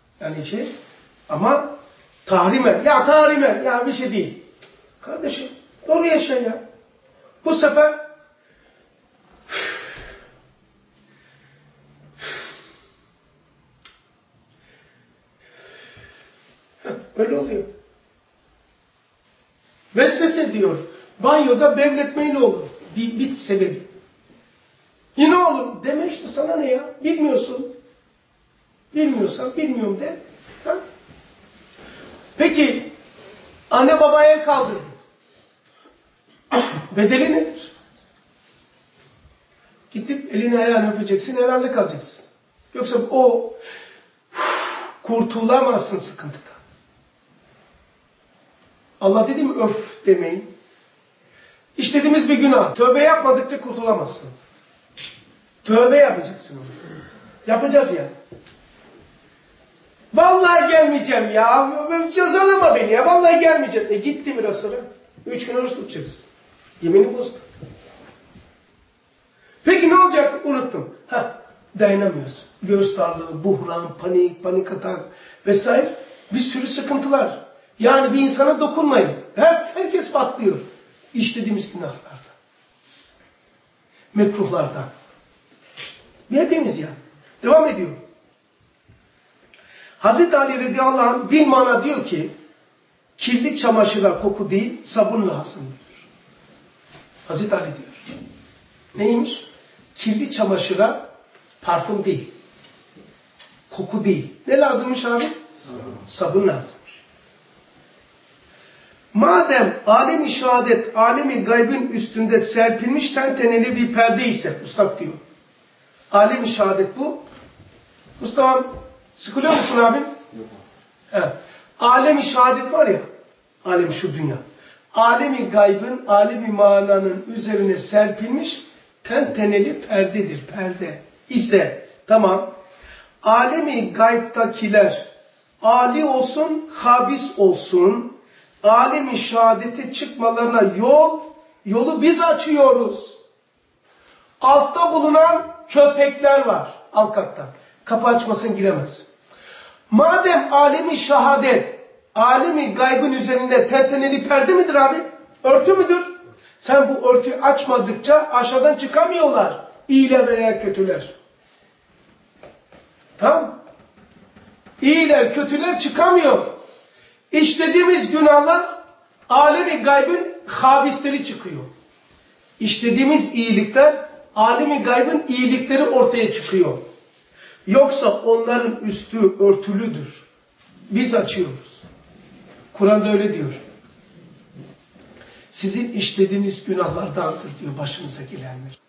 Speaker 1: ama tahrimen. Ya bir şey değil. Kardeşim doğru yaşa ya. Bu sefer öyle oluyor. Vesvese diyor. Banyoda bevletmeyle olur. Bir sebebi. Ne olur? Deme işte, sana ne ya? Bilmiyorsun. Bilmiyorsan bilmiyorum de. Peki anne babaya el kaldırdı. Bedeli nedir? Gidip elini ayağını öpeceksin, herhalde kalacaksın. Yoksa kurtulamazsın sıkıntıda. Allah dedi mi öf demeyin. İşlediğimiz bir günah. Tövbe yapmadıkça kurtulamazsın. Tövbe yapacaksın onu. Yapacağız ya. Vallahi gelmeyeceğim ya. Zorlama beni ya. Vallahi gelmeyeceğim. Gitti biraz sonra. 3 gün oruç tutacaksın. Yemini bozdu. Peki ne olacak? Unuttum. Dayanamıyorsun. Göğüs darlığı, buhran, panik atak vesaire. Bir sürü sıkıntılar. Yani bir insana dokunmayın. Herkes patlıyor. İşlediğimiz günahlarda. Mekruhlarda. Hepimiz ya. Devam ediyor. Hazreti Ali radıyallahu anh bilmana diyor ki kirli çamaşıra koku değil sabun lazım diyor. Hazreti Ali diyor. Neymiş? Kirli çamaşıra parfüm değil. Koku değil. Ne lazımmış abi? Sabun lazımmış. Madem alem-i şehadet, alem-i gaybın üstünde serpilmiş tenteneli bir perde ise, Ustad diyor. Alem-i şehadet bu. Mustafa sıkılıyor musun abi? Yok. Alem-i şehadet var ya, alem şu dünya. Alem-i gaybın, alem-i mananın üzerine serpilmiş tenteneli perdedir. Perde ise, tamam. Alem-i gaybtakiler âli olsun, habis olsun, alem-i şehadete çıkmalarına yolu biz açıyoruz. Altta bulunan köpekler var, alt katta. Kapı açmasın giremez. Madem alem-i şehadet, alem-i gaybın üzerinde tenteneli perde midir abi? Örtü müdür? Sen bu örtüyü açmadıkça aşağıdan çıkamıyorlar. İyiler veya kötüler. Tamam. İyiler, kötüler çıkamıyor. İşlediğimiz günahlar alem-i gaybın habisleri çıkıyor. İşlediğimiz iyilikler alem-i gaybın iyilikleri ortaya çıkıyor. Yoksa onların üstü örtülüdür. Biz açıyoruz. Kur'an'da öyle diyor. Sizin işlediğiniz günahlardandır diyor başınıza gelenler.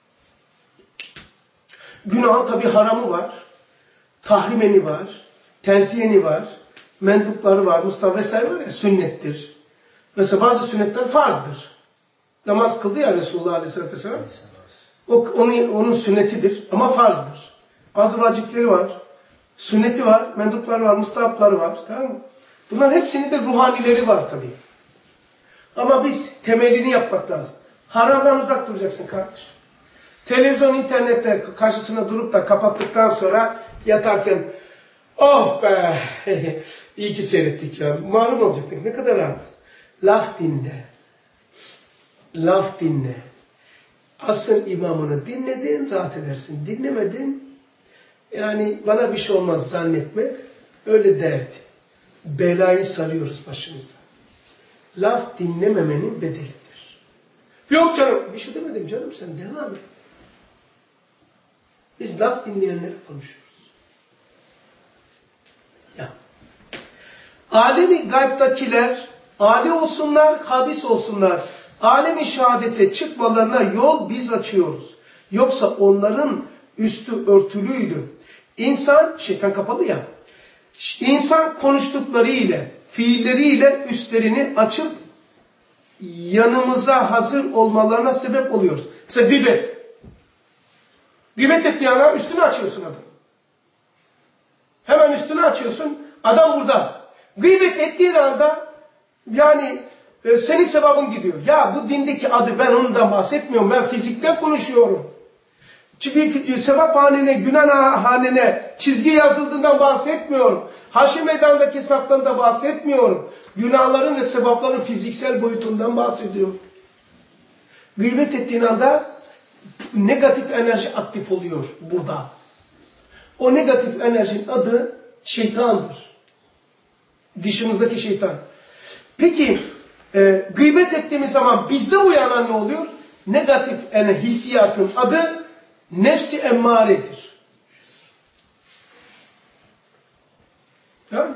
Speaker 1: Günahın tabi haramı var. Tahrimeni var. Tenziyeni var. Mendupları var. Mustafa vesaire var ya, sünnettir. Mesela bazı sünnetler farzdır. Namaz kıldı ya Resulullah Aleyhisselatü Vesselam. Onun sünnetidir ama farzdır. Bazı vacipleri var. Sünneti var. Mendupları var. Mustahapları var. Tamam mı? Bunların hepsinin de ruhanileri var tabii. Ama biz temelini yapmak lazım. Haramdan uzak duracaksın kardeş. Televizyon, internette karşısına durup da kapattıktan sonra yatarken oh be iyi ki seyrettik ya. Malum olacaktık. Ne kadar rahat. Laf dinle. Laf dinle. Asıl imamını dinledin, rahat edersin. Dinlemedin, yani bana bir şey olmaz zannetmek öyle derdi. Belayı sarıyoruz başımıza. Laf dinlememenin bedelidir. Yok canım, bir şey demedim canım, sen devam et. Biz laf dinleyenlere konuşuyoruz. Ya. Alemi gaybtakiler, âli olsunlar, habis olsunlar, alemi şehadete çıkmalarına yol biz açıyoruz. Yoksa onların üstü örtülüydü. İnsan, şeytan kapalı ya, İnsan konuştuklarıyla, fiilleriyle üstlerini açıp yanımıza hazır olmalarına sebep oluyoruz. Mesela gıybet. Gıybet ettiği ana üstünü açıyorsun adam. Hemen üstünü açıyorsun. Adam burada. Gıybet ettiğin anda yani senin sevabın gidiyor. Ya bu dindeki adı, ben ondan bahsetmiyorum. Ben fizikten konuşuyorum. Çünkü sevap hanene, günah hanene çizgi yazıldığından bahsetmiyorum. Haşr meydanındaki hesaptan da bahsetmiyorum. Günahların ve sevapların fiziksel boyutundan bahsediyorum. Gıybet ettiğin anda negatif enerji aktif oluyor burada. O negatif enerjinin adı şeytandır. Dışımızdaki şeytan. Peki gıybet ettiğimiz zaman bizde uyanan ne oluyor? Negatif hissiyatın adı nefsi emmaredir. Tamam mı?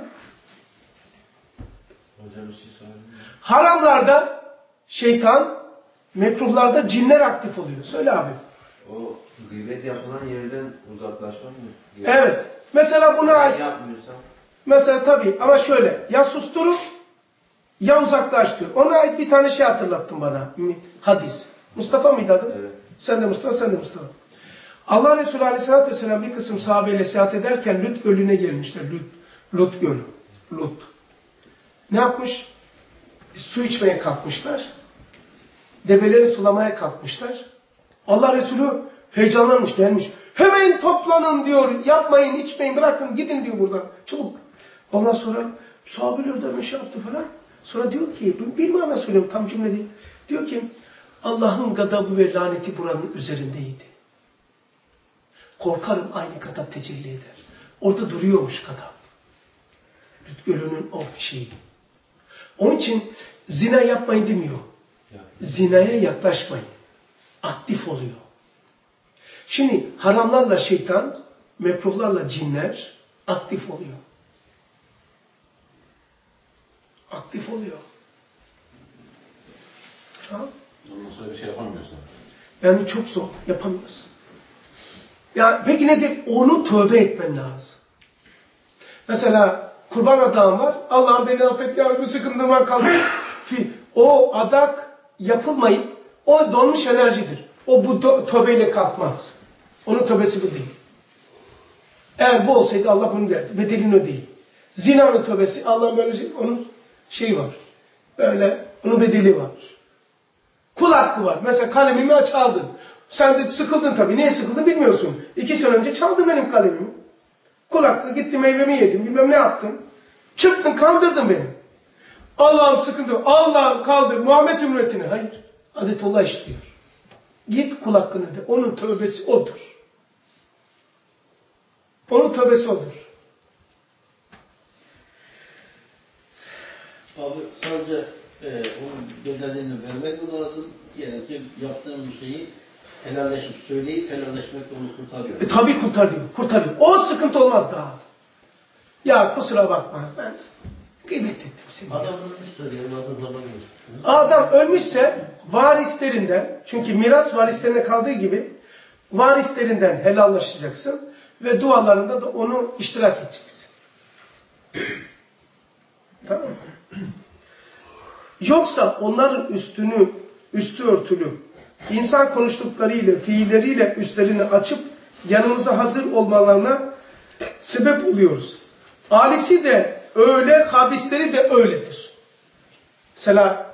Speaker 2: Hocam bir şey sorayım mı?
Speaker 1: Haramlarda şeytan, mekruhlarda cinler aktif oluyor. Söyle abi.
Speaker 2: O gıybet yapılan yerden uzaklaşmak mı?
Speaker 1: Evet. Mesela buna ait.
Speaker 2: Yapmıyorsam.
Speaker 1: Mesela tabii ama şöyle. Ya susturup ya uzaklaştır. Ona ait bir tane şey hatırlattın bana. Hadis. Mustafa mıydı adın?
Speaker 2: Evet.
Speaker 1: Sen de Mustafa, sen de Mustafa. Allah Resulü Aleyhisselatü Vesselam bir kısım sahabeyle seyahat ederken Lut Gölü'ne gelmişler. Lut Gölü. Lut. Ne yapmış? Su içmeye kalkmışlar. Develeri sulamaya kalkmışlar. Allah Resulü heyecanlanmış, gelmiş. Hemen toplanın diyor. Yapmayın, içmeyin, bırakın, gidin diyor buradan. Çabuk. Ondan sonra sahabeler de bir şey yaptı falan. Sonra diyor ki, bir mana söylüyorum, tam cümle değil. Diyor ki, Allah'ın gadabı ve laneti buranın üzerindeydi. Korkarım aynı gadab tecelli eder. Orada duruyormuş gadab. Gölünün o şeyi. Onun için zina yapmayın demiyor. Zinaya yaklaşmayın. Aktif oluyor. Şimdi haramlarla şeytan, mekruhlarla cinler aktif oluyor. Aktif oluyor. Tamam.
Speaker 2: Ondan sonra bir şey yapamıyorsun.
Speaker 1: Yani çok zor. Yapamıyoruz. Ya peki nedir? Onu tövbe etmen lazım. Mesela kurban adağım var. Allah'ım beni affet ya bu sıkıntımdan kaldım. O adak yapılmayıp o donmuş enerjidir. O bu tövbeyle kalkmaz. Onun tövbesi bu değil. Eğer bu olsaydı Allah bunu derdi. Bedelini ödeyin. Zinanın tövbesi Allah'ın böyle şey, onun şeyi var. Böyle onun bedeli var. Kul hakkı var. Mesela kalemimi çaldın. Sen de sıkıldın tabii. Niye sıkıldın bilmiyorsun. 2 sene önce çaldın benim kalemimi. Kul hakkı gitti meyvemi yedim. Bilmem ne yaptın. Çıktın kandırdın beni. Allah'ım sıkıntı. Allah'ım kaldır. Muhammed ümmetine. Hayır. Adetullah işliyor. Git kul hakkını de. Onun tövbesi odur. Onun tövbesi odur.
Speaker 5: Abi sadece onun bedelini vermek mi lazım? Yani ki yaptığın bir şeyi helalleşip söyleyip helalleşmek de onu kurtarıyor.
Speaker 1: Tabii kurtarıyor. O sıkıntı olmaz daha. Ya kusura bakma ben gıybet ettim seni.
Speaker 5: Adam ölmüşse yanlarında zaman yok.
Speaker 1: Adam ölmüşse varislerinden, çünkü miras varislerine kaldığı gibi varislerinden helallaşacaksın ve dualarında da onu iştirak edeceksin. Tamam mı? Yoksa onların üstü örtülü, insan konuştuklarıyla, fiilleriyle üstlerini açıp yanımıza hazır olmalarına sebep oluyoruz. Alisi de öyle, habisleri de öyledir. Mesela,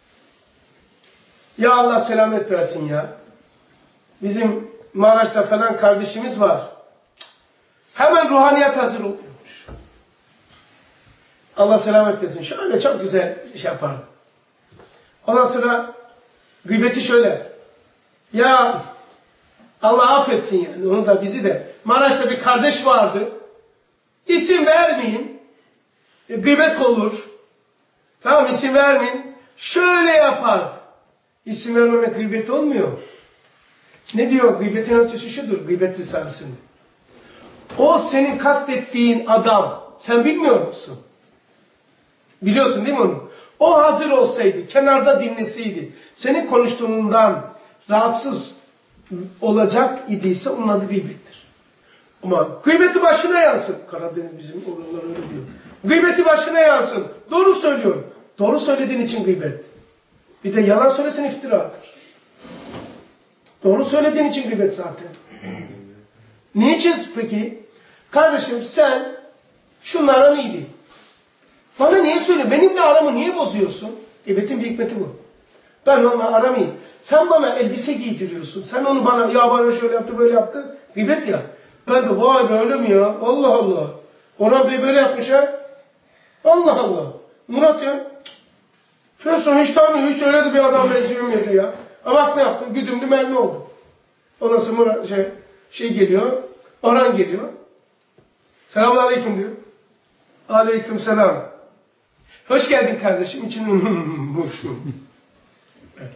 Speaker 1: ya Allah selamet versin ya. Bizim Maraş'ta falan kardeşimiz var. Hemen ruhaniyat hazır oluyormuş. Allah selamet versin. Şöyle çok güzel iş yapardı. Ondan sonra gıybeti şöyle. Ya Allah affetsin yani onu da bizi de. Maraş'ta bir kardeş vardı. İsim vermeyeyim. Gıybet olur. Tamam isim vermeyeyim. Şöyle yapardı. İsim vermemek gıybet olmuyor. Ne diyor? Gıybetin ölçüsü şudur. Gıybet risalesinde. O senin kastettiğin adam. Sen bilmiyor musun? Biliyorsun değil mi onu? O hazır olsaydı, kenarda dinleseydi, senin konuştuğundan rahatsız olacak idiyse onun adı gıybettir. Ama gıybeti başına yansın. Karadeniz bizim oralar öyle diyor. Gıybeti başına yansın. Doğru söylüyorum. Doğru söylediğin için gıybet. Bir de yalan söylesin iftiradır. Doğru söylediğin için gıybet zaten. Niçin peki? Kardeşim sen şunlara neydi? Bana niye söyle? Benimle aramı niye bozuyorsun? Gıybetin bir hikmeti bu. Ben onunla aramayayım. Sen bana elbise giydiriyorsun. Sen onu bana ya bana şöyle yaptı böyle yaptı. Gıybet ya. Ben de vay be öyle mi ya? Allah Allah. Orhan Bey böyle yapmış ha. Allah Allah. Murat ya. Şöyle hiç tanımıyor. Hiç öyle de bir adam benzemiyordu ya. Ama bak ne yaptı? Güdümlü mermi oldu. Ondan sonra Murat şey geliyor. Orhan geliyor. Selamünaleyküm diyor. Aleykümselam. Hoş geldin kardeşim. İçin boş. Evet.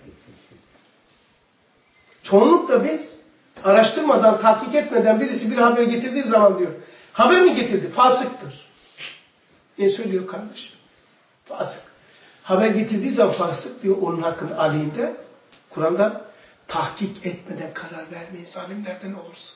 Speaker 1: Çoğunlukla biz araştırmadan, tahkik etmeden birisi bir haber getirdiği zaman diyor. Haber mi getirdi? Fasıktır. Ne söylüyor kardeşim? Fasık. Haber getirdiği zaman fasık diyor onun hakkında aleyhinde. Kur'an'da tahkik etmeden karar vermeyin zalimlerden olursun.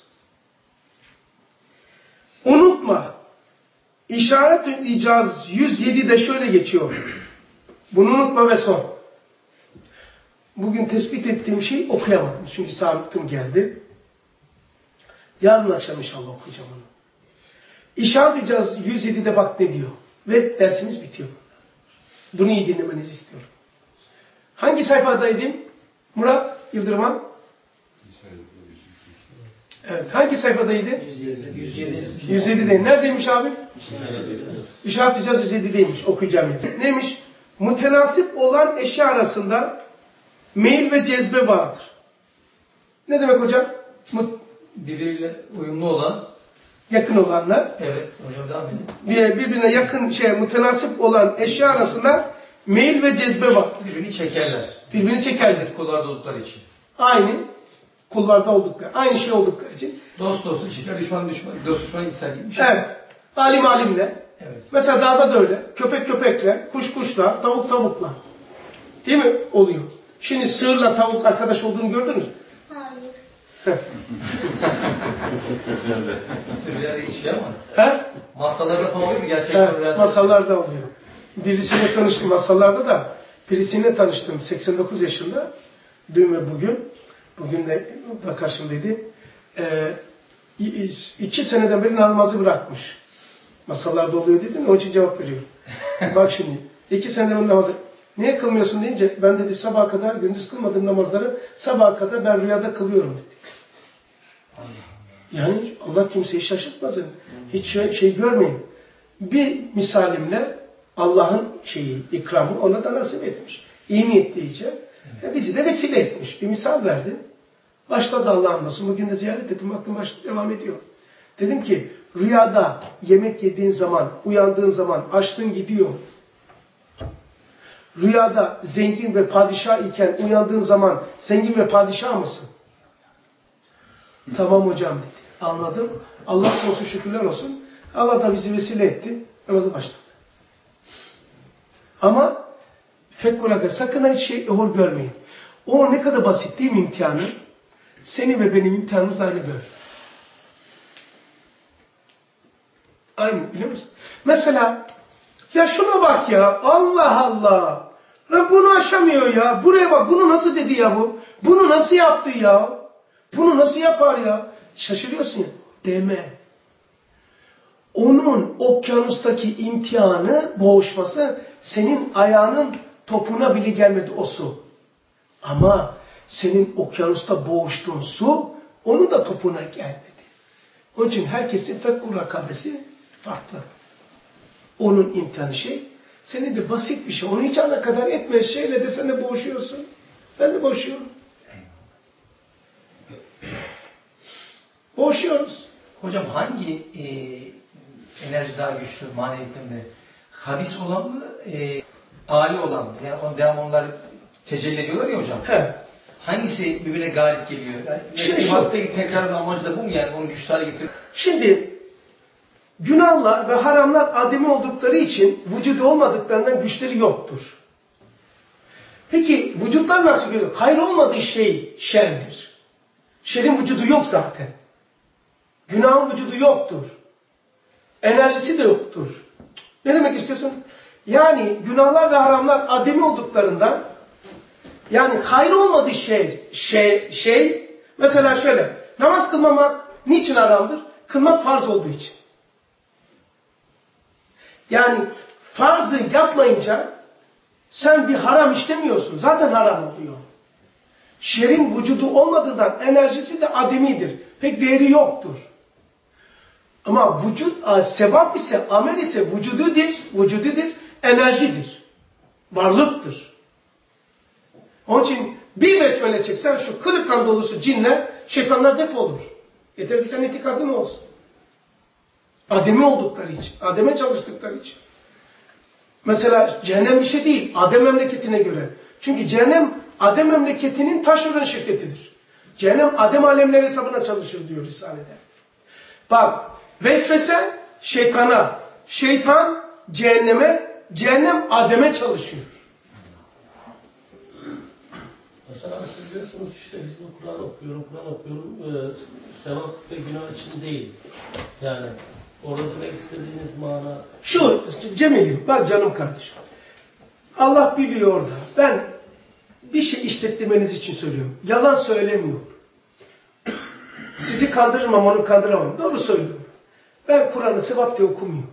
Speaker 1: Unutma. İşaret-ü İcaz 107'de şöyle geçiyor. Bunu unutma ve sor. Bugün tespit ettiğim şeyi okuyamadım. Çünkü saatim geldi. Yarın akşam inşallah okuyacağım onu. İşaret-ü İcaz 107'de bak ne diyor. Ve dersimiz bitiyor. Bunu iyi dinlemenizi istiyorum. Hangi sayfadaydım? Murat Yıldırım'a? Evet. Hangi sayfadaydı? 107'de. Neredeymiş abi? İşaret-i İcaz 107'deymiş. Okuyacağım yani. Neymiş? Mütenasip olan eşya arasında meyil ve cezbe vardır. Ne demek hocam?
Speaker 4: Birbiriyle uyumlu olan
Speaker 1: Yakın olanlar.
Speaker 4: Evet. Hocam devam edin.
Speaker 1: Birbirine yakın mütenasip olan eşya arasında meyil ve cezbe var.
Speaker 4: Birbirini çekerler.
Speaker 1: Birbirini çekerler.
Speaker 4: Aynı kullarda oldukları için.
Speaker 1: Aynı kullarda oldukları, aynı şey oldukları için.
Speaker 4: Dost dostu çeker, düşman düşman, dost düşman iter gibi bir şey.
Speaker 1: Evet. Alim alimle.
Speaker 4: Evet.
Speaker 1: Mesela dağda da öyle. Köpek köpekle, kuş kuşla, tavuk tavukla. Değil mi? Oluyor. Şimdi sığırla tavuk arkadaş olduğunu gördünüz mü?
Speaker 7: Hayır.
Speaker 4: Türlerde hiç şey ama.
Speaker 1: He?
Speaker 4: Masallarda falan oluyor mu gerçekten?
Speaker 1: Evet, masallarda oluyor. Birisiyle tanıştım masallarda da. Birisiyle tanıştım 89 yaşında. Dün ve bugün. Bugün de o da karşımdaydı. 2 seneden beri namazı bırakmış. Masallarda oluyor dedin, onun için cevap veriyorum. Bak şimdi, 2 seneden beri namazı. Niye kılmıyorsun deyince, ben dedi sabaha kadar, gündüz kılmadığım namazları sabaha kadar ben rüyada kılıyorum dedi. Yani Allah kimseyi şaşırtmaz. Hiç şey görmeyin. Bir misalimle Allah'ın ikramı ona da nasip etmiş. İyi niyetleyince bizi de vesile etmiş. Bir misal verdi. Başladı Allah'ın olsun. Bugün de ziyaret ettim. Aklım başta devam ediyor. Dedim ki rüyada yemek yediğin zaman, uyandığın zaman açtın gidiyor. Rüyada zengin ve padişah iken uyandığın zaman zengin ve padişah mısın? Tamam hocam dedi. Anladım. Allah sonsuz şükürler olsun. Allah da bizi vesile etti. Namaza başladı. Ama fekkuraga sakın hiç şey hor görmeyin. O ne kadar basit değil mi imtihanı? Senin ve benim imtihanımız da aynı böyle. Aynı biliyor musun? Mesela ya şuna bak ya. Allah Allah. Bunu aşamıyor ya. Buraya bak. Bunu nasıl dedi ya bu? Bunu nasıl yaptı ya? Bunu nasıl yapar ya? Şaşırıyorsun ya. Deme. Onun okyanustaki imtihanı, boğuşması senin ayağının topuna bile gelmedi o su. Ama senin okyanusta boğuştuğun su onun da topuna gelmedi. Onun için herkesin fekkur rakabesi farklı. Onun imtihanı senin de basit bir şey. Onu hiç alakadar etme şeyle de sen de boğuşuyorsun. Ben de boğuşuyorum. Boğuşuyoruz.
Speaker 4: Hocam hangi enerji daha güçlü maneviyatında? Habis olan mı? Ali olan mı? Yani devam onlar tecelli ediyorlar ya hocam.
Speaker 1: He.
Speaker 4: Hangisi birbirine galip geliyor? Yani tekrar amacı da bu mu yani? Onu güçlü hale getirip.
Speaker 1: Şimdi günahlar ve haramlar ademi oldukları için vücudu olmadıklarından güçleri yoktur. Peki vücutlar nasıl görüyor? Hayır olmadığı şey şerdir. Şerin vücudu yok zaten. Günahın vücudu yoktur. Enerjisi de yoktur. Ne demek istiyorsun? Yani günahlar ve haramlar ademi olduklarından yani hayır olmadığı şey mesela şöyle namaz kılmamak niçin haramdır? Kılmak farz olduğu için. Yani farzı yapmayınca sen bir haram işlemiyorsun. Zaten haram oluyor. Şerin vücudu olmadığından enerjisi de ademidir. Pek değeri yoktur. Ama vücut, sevap ise, amel ise vücududur, enerjidir. Varlıktır. Onun için bir besmele çeksen şu kırık kan dolusu cinler, şeytanlar defolur. Yeter ki senin itikadın olsun. Ademi oldukları için, ademe çalıştıkları için. Mesela cehennem bir şey değil, Adem memleketine göre. Çünkü cehennem Adem memleketinin taşeron şirketidir. Cehennem Adem alemleri hesabına çalışır diyor Risale'de. Bak, vesvese şeytana, şeytan cehenneme, cehennem Adem'e çalışıyor.
Speaker 8: Mesela siz diyorsunuz işte biz bu Kur'an okuyorum, sevap ve günah için değil. Yani orada demek istediğiniz mana...
Speaker 1: Şu Cemil'im, bak canım kardeşim. Allah biliyor orada. Ben bir şey işlettirmeniz için söylüyorum. Yalan söylemiyorum. Sizi kandırırım, onu kandıramam. Doğru söylüyorum. Ben Kur'an'ı sevap diye okumuyorum.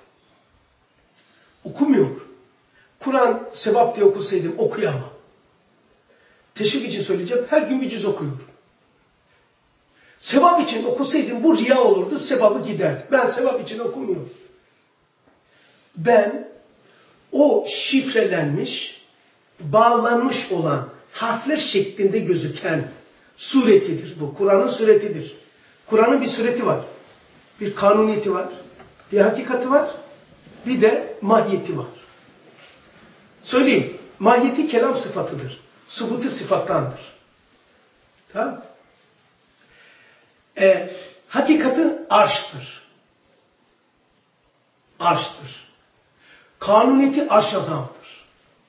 Speaker 1: Okumuyorum. Kur'an sevap diye okusaydım okuyamam. Teşvik için söyleyeceğim. Her gün bir cüz okuyorum. Sevap için okusaydım bu riya olurdu. Sevabı giderdi. Ben sevap için okumuyorum. Ben o şifrelenmiş, bağlanmış olan harfler şeklinde gözüken suretidir bu. Kur'an'ın suretidir. Kur'an'ın bir sureti var. Bir kanuniyeti var, bir hakikati var, bir de mahiyeti var. Söyleyeyim, mahiyeti kelam sıfatıdır. Subutu sıfattandır. Tamam. Hakikati arştır. Arştır. Kanuniyeti arş azamdır.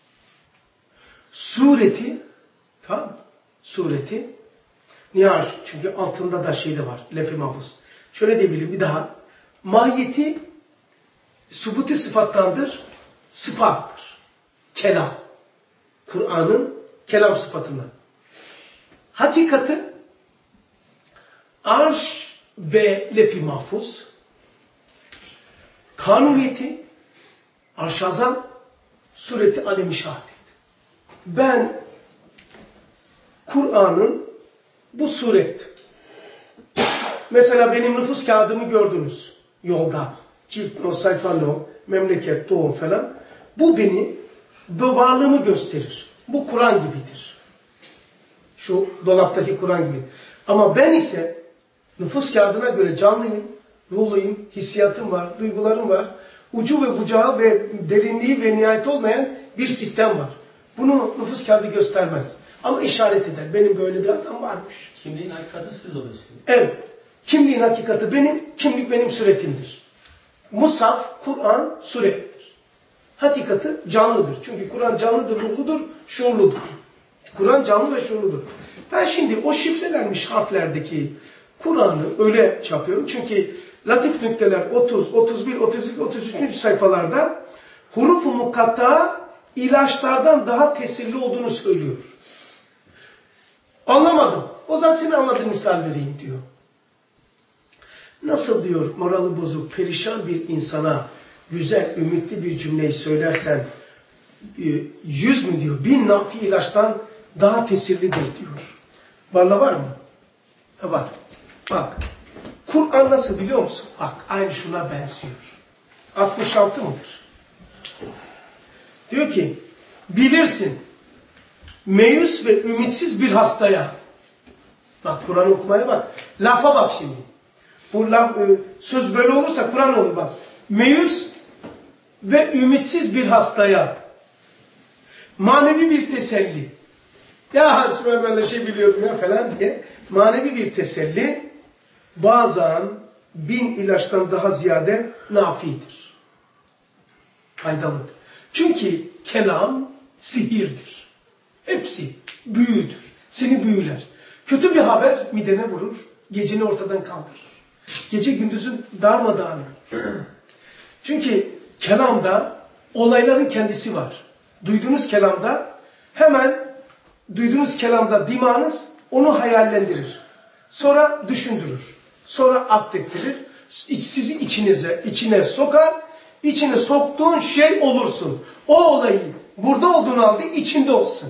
Speaker 1: Sureti, tamam, sureti, niye arş? Çünkü altında da şey de var, lef-i mahfuz. Şöyle diyebilirim bir daha. Mahiyeti subuti sıfattandır, sıfattır. Kelam. Kur'an'ın kelam sıfatından. Hakikati arş ve lef-i mahfuz. Kanuniyeti arş-ı azam, sureti alem-i şehadet. Ben Kur'an'ın bu suret. Mesela benim nüfus kağıdımı gördünüz yolda. Cilt no, sayfa no, memleket, doğum falan. Bu beni, bu varlığımı gösterir. Bu Kur'an gibidir. Şu dolaptaki Kur'an gibi. Ama ben ise nüfus kağıdına göre canlıyım, ruhluyum, hissiyatım var, duygularım var. Ucu ve bucağı ve derinliği ve nihayet olmayan bir sistem var. Bunu nüfus kağıdı göstermez. Ama işaret eder. Benim böyle bir adam varmış.
Speaker 8: Kimliğin hakikati siz oluyorsunuz.
Speaker 1: Evet. Kimliğin hakikati benim, kimlik benim suretimdir. Musaf, Kur'an surettir. Hakikati canlıdır. Çünkü Kur'an canlıdır, ruhludur, şuurludur. Kur'an canlı ve şuurludur. Ben şimdi o şifrelenmiş harflerdeki Kur'an'ı öyle yapıyorum. Çünkü latif nükteler 30, 31, 32, 33. sayfalarda huruf-u mukatta ilaçlardan daha tesirli olduğunu söylüyor. Anlamadım. O zaman seni anladığım misal vereyim diyor. Nasıl diyor morali bozuk, perişan bir insana güzel, ümitli bir cümleyi söylersen 100 mü diyor, 1000 nafi ilaçtan daha tesirlidir diyor. Vallahi var mı? Ha var. Bak. Kur'an nasıl biliyor musun? Bak aynı şuna benziyor. 66 mıdır? Diyor ki bilirsin meyus ve ümitsiz bir hastaya. Bak Kur'an okumaya bak. Lafa bak şimdi. Bu laf, söz böyle olursa Kur'an olur bak. Meyus ve ümitsiz bir hastaya manevi bir teselli. Ya ben böyle şey biliyorum ya falan diye. Manevi bir teselli bazen 1000 ilaçtan daha ziyade nafidir. Faydalıdır. Çünkü kelam sihirdir. Hepsi büyüdür. Seni büyüler. Kötü bir haber midene vurur. Geceni ortadan kaldırır. Gece gündüzün darmadağını. Çünkü kelamda olayların kendisi var. Duyduğunuz kelamda hemen duyduğunuz kelamda dimağınız onu hayallendirir. Sonra düşündürür. Sonra aklettirir. Sizi içine sokar. İçine soktuğun şey olursun. O olayı burada olduğunu aldı, içinde olsun.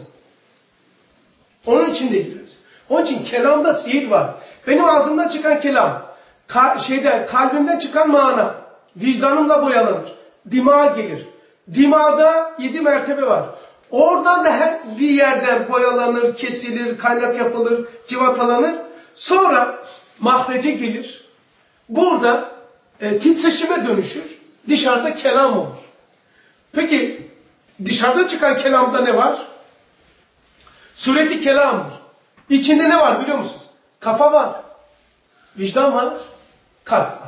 Speaker 1: Onun içinde gireriz. Onun için kelamda sihir var. Benim ağzımdan çıkan kelam, kalbimden çıkan mana, vicdanımla boyalanır. Dimağa gelir. Dimağda 7 mertebe var. Oradan da her bir yerden boyalanır, kesilir, kaynak yapılır, civatalanır. Sonra mahrece gelir. Burada titreşime dönüşür. Dışarıda kelam olur. Peki dışarıda çıkan kelamda ne var? Sureti kelamdır. İçinde ne var biliyor musunuz? Kafa var. Vicdan var. Kalp var.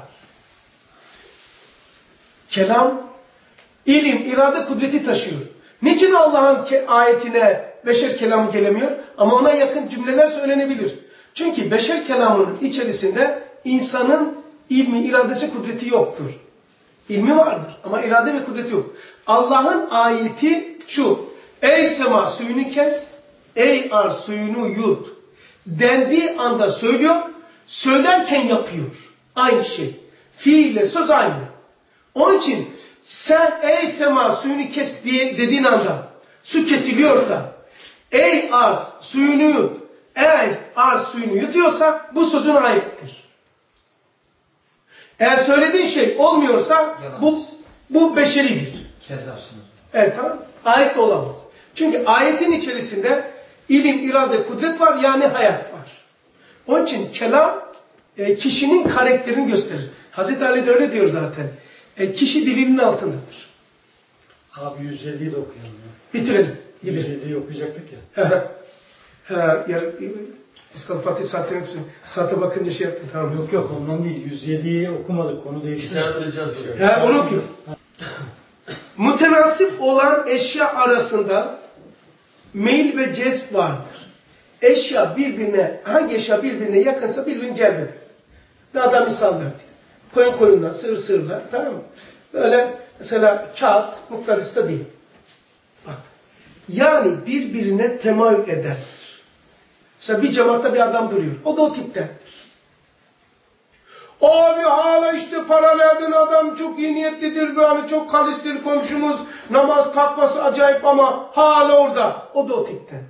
Speaker 1: Kelam, ilim, irade, kudreti taşıyor. Niçin Allah'ın ayetine beşer kelamı gelemiyor? Ama ona yakın cümleler söylenebilir. Çünkü beşer kelamının içerisinde insanın ilmi, iradesi, kudreti yoktur. İlmi vardır ama irade ve kudreti yok. Allah'ın ayeti şu. Ey sema suyunu kes, ey arz suyunu yut. Dendiği anda söylüyor, söylerken yapıyor. Aynı şey. Fiille söz aynı. Onun için sen ey sema suyunu kes diye dediğin anda su kesiliyorsa, ey arz suyunu yut. Eğer arz suyunu yutuyorsa bu sözün ayettir. Eğer söylediğin şey olmuyorsa bu beşeridir. Evet tamam. Ayet de olamaz. Çünkü ayetin içerisinde ilim, irade, kudret var yani hayat var. Onun için kelam kişinin karakterini gösterir. Hazreti Ali de öyle diyor zaten. Kişi dilinin altındadır.
Speaker 7: Abi 150'yi de okuyalım ya.
Speaker 1: Bitirelim. Gidelim.
Speaker 7: 150'yi okuyacaktık ya.
Speaker 1: İslam Fatih saate bakınca şey yaptın, tamam mı?
Speaker 7: Yok ondan değil. 107'yi okumadık. Konu değişti.
Speaker 8: İşaretleyeceğiz.
Speaker 1: Onu okuyorum. Mütenasip olan eşya arasında meyil ve cezb vardır. Hangi eşya birbirine yakınsa birbirini celbeder. Daha da misal verdi. Koyundan, sığır, tamam mı? Böyle mesela kağıt muktadista değil. Bak. Yani birbirine temayül ederler. Mesela bir cemaatta bir adam duruyor. O da o tiptendir. Abi hala işte paralelden adam çok iyi niyetlidir, böyle çok kalistir komşumuz, namaz takvası acayip ama hala orada. O da o tiptendir.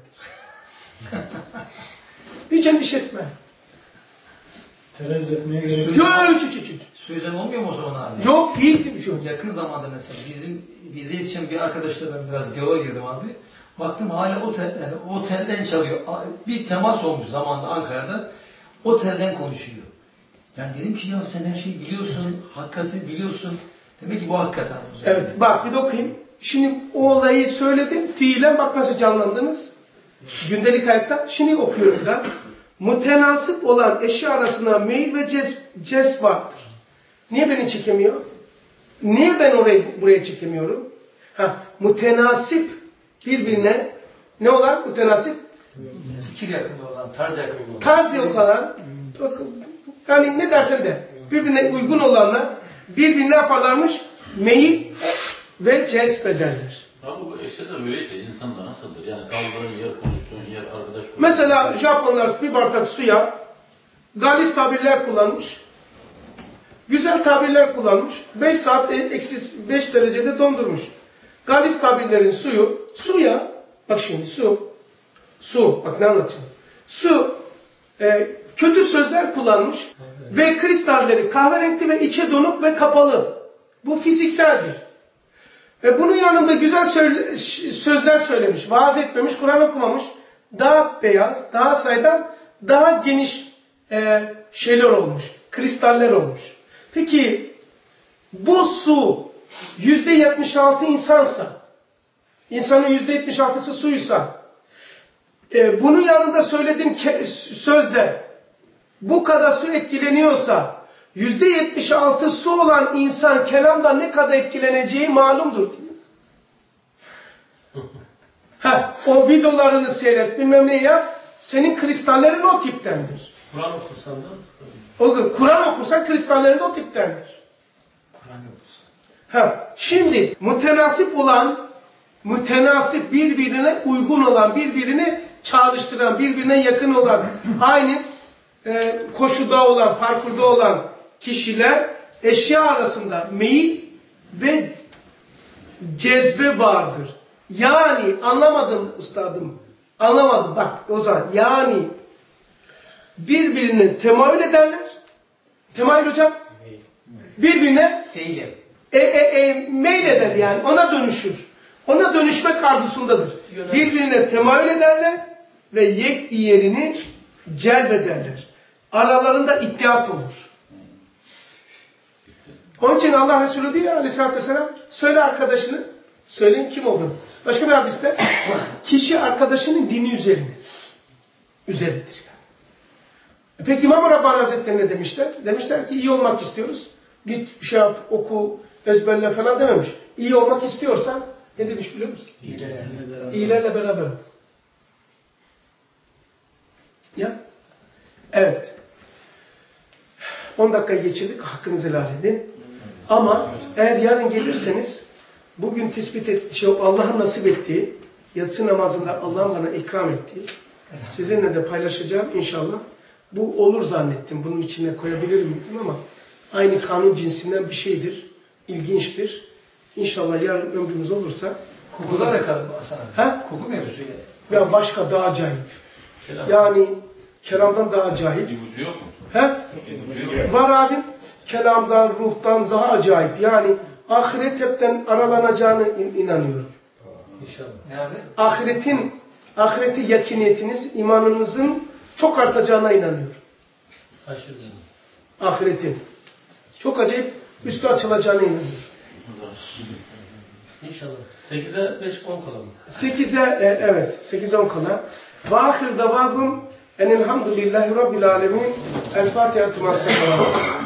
Speaker 1: Hiç endişe etme.
Speaker 7: Tereddüt etmeye gerek yok.
Speaker 1: Yok.
Speaker 4: Söyleyeceğim olmuyor mu o zaman abi?
Speaker 1: Yok, fiil gibi bir şey yok.
Speaker 4: Yakın zamanda mesela bizde yetişen bir arkadaşla ben biraz diyaloğa girdim abi. Baktım hala otelden çalıyor. Bir temas olmuş zamanında Ankara'da. Otelden konuşuyor. Yani dedim ki ya sen her şeyi biliyorsun, hakikati biliyorsun. Demek ki bu hakikat abi.
Speaker 1: Evet, bak bir de okuyayım. Şimdi o olayı söyledim, fiilen bak nasıl canlandınız. Gündelik hayatta. Şimdi okuyorum da. Mütenasip olan eşya arasında meyil ve cezb vardır. Niye beni çekemiyor? Niye ben buraya çekemiyorum? Mütenasip birbirine ne olan mütenasip?
Speaker 4: Fikir yakında olan, tarz yakında olan.
Speaker 1: Tarz yok olan, yani ne dersen de birbirine uygun olanlar birbirine yaparlarmış? Meyil ve cezb ederler.
Speaker 2: Ama bu eşya da böyleyse insanda nasıldır? Yani kaldığın yer, konuştuğun yer, arkadaş...
Speaker 1: Mesela Japonlar bir bardak suya galis tabirler kullanmış. Güzel tabirler kullanmış. 5 saat eksi 5 derecede dondurmuş. Galis tabirlerin suya, bak şimdi su, bak ne anlatayım. Su, kötü sözler kullanmış ve kristalleri kahverengi ve içe donuk ve kapalı. Bu fizikseldir. Ve bunun yanında güzel sözler söylemiş, vaaz etmemiş, Kur'an okumamış. Daha beyaz, daha saydam, daha geniş şeyler olmuş, kristaller olmuş. Peki bu su %76 insansa, insanın %76'sı suysa, bunun yanında söylediğim sözde bu kadar su etkileniyorsa, %76 su olan insan kelamdan ne kadar etkileneceği malumdur. O videolarını seyret, bilmem ne yap, senin kristallerin o tiptendir.
Speaker 8: Kur'an okursan da?
Speaker 1: Kur'an okursan kristallerin o tiptendir.
Speaker 4: Kur'an okursan.
Speaker 1: Şimdi mütenasip birbirine uygun olan, birbirini çağrıştıran, birbirine yakın olan, aynı koşuda olan, parkurda olan kişiler eşya arasında meyil ve cezbe vardır. Yani anlamadım üstadım. Anlamadım. Bak o zaman yani birbirine temayül ederler. Temayül hocam. Birbirine meyil eder yani. Ona dönüşür. Ona dönüşmek arzusundadır. Birbirine temayül ederler ve yek diğerini celbederler. Aralarında ittihat olur. Onun için Allah Resulü diyor aleyhissalatü vesselam, söyle arkadaşını, söyleyin kim olduğunu. Başka bir hadiste, kişi arkadaşının dini üzerindedir. Peki İmam Rabbani Hazretleri ne demişler? Demişler ki iyi olmak istiyoruz. Git bir şey yap, oku, ezberle falan dememiş. İyi olmak istiyorsan ne demiş biliyor musun? İyilerle beraber. Ya? Evet. 10 dakika geçirdik. Hakkınızı helal edin. Ama eğer yarın gelirseniz bugün tespit ettiği Allah'ın nasip ettiği, yatsı namazında Allah'ın bana ikram ettiği, sizinle de paylaşacağım inşallah. Bu olur zannettim. Bunun içine koyabilirim dedim ama aynı kanun cinsinden bir şeydir. İlginçtir. İnşallah yarın ömrümüz olursa.
Speaker 4: Kokular yakalım Hasan. Koku mevzusu
Speaker 1: ya başka daha acayip. Yani kelamdan daha acayip.
Speaker 2: İbucu yok mu?
Speaker 1: Var abim. Kelamdan, ruhtan daha acayip. Yani ahiret hepten aralanacağını inanıyorum.
Speaker 4: İnşallah.
Speaker 1: Ahireti yakiniyetiniz, imanınızın çok artacağına inanıyorum.
Speaker 8: Aşırı.
Speaker 1: Ahiretin. Çok acayip üstü açılacağına inanıyorum.
Speaker 8: İnşallah. 8'e 5-10 kala mı?
Speaker 1: 8'e evet 8'e 10 kala. Ve ahir davagum enelhamdülillahi rabbil alemin. El Fatiha.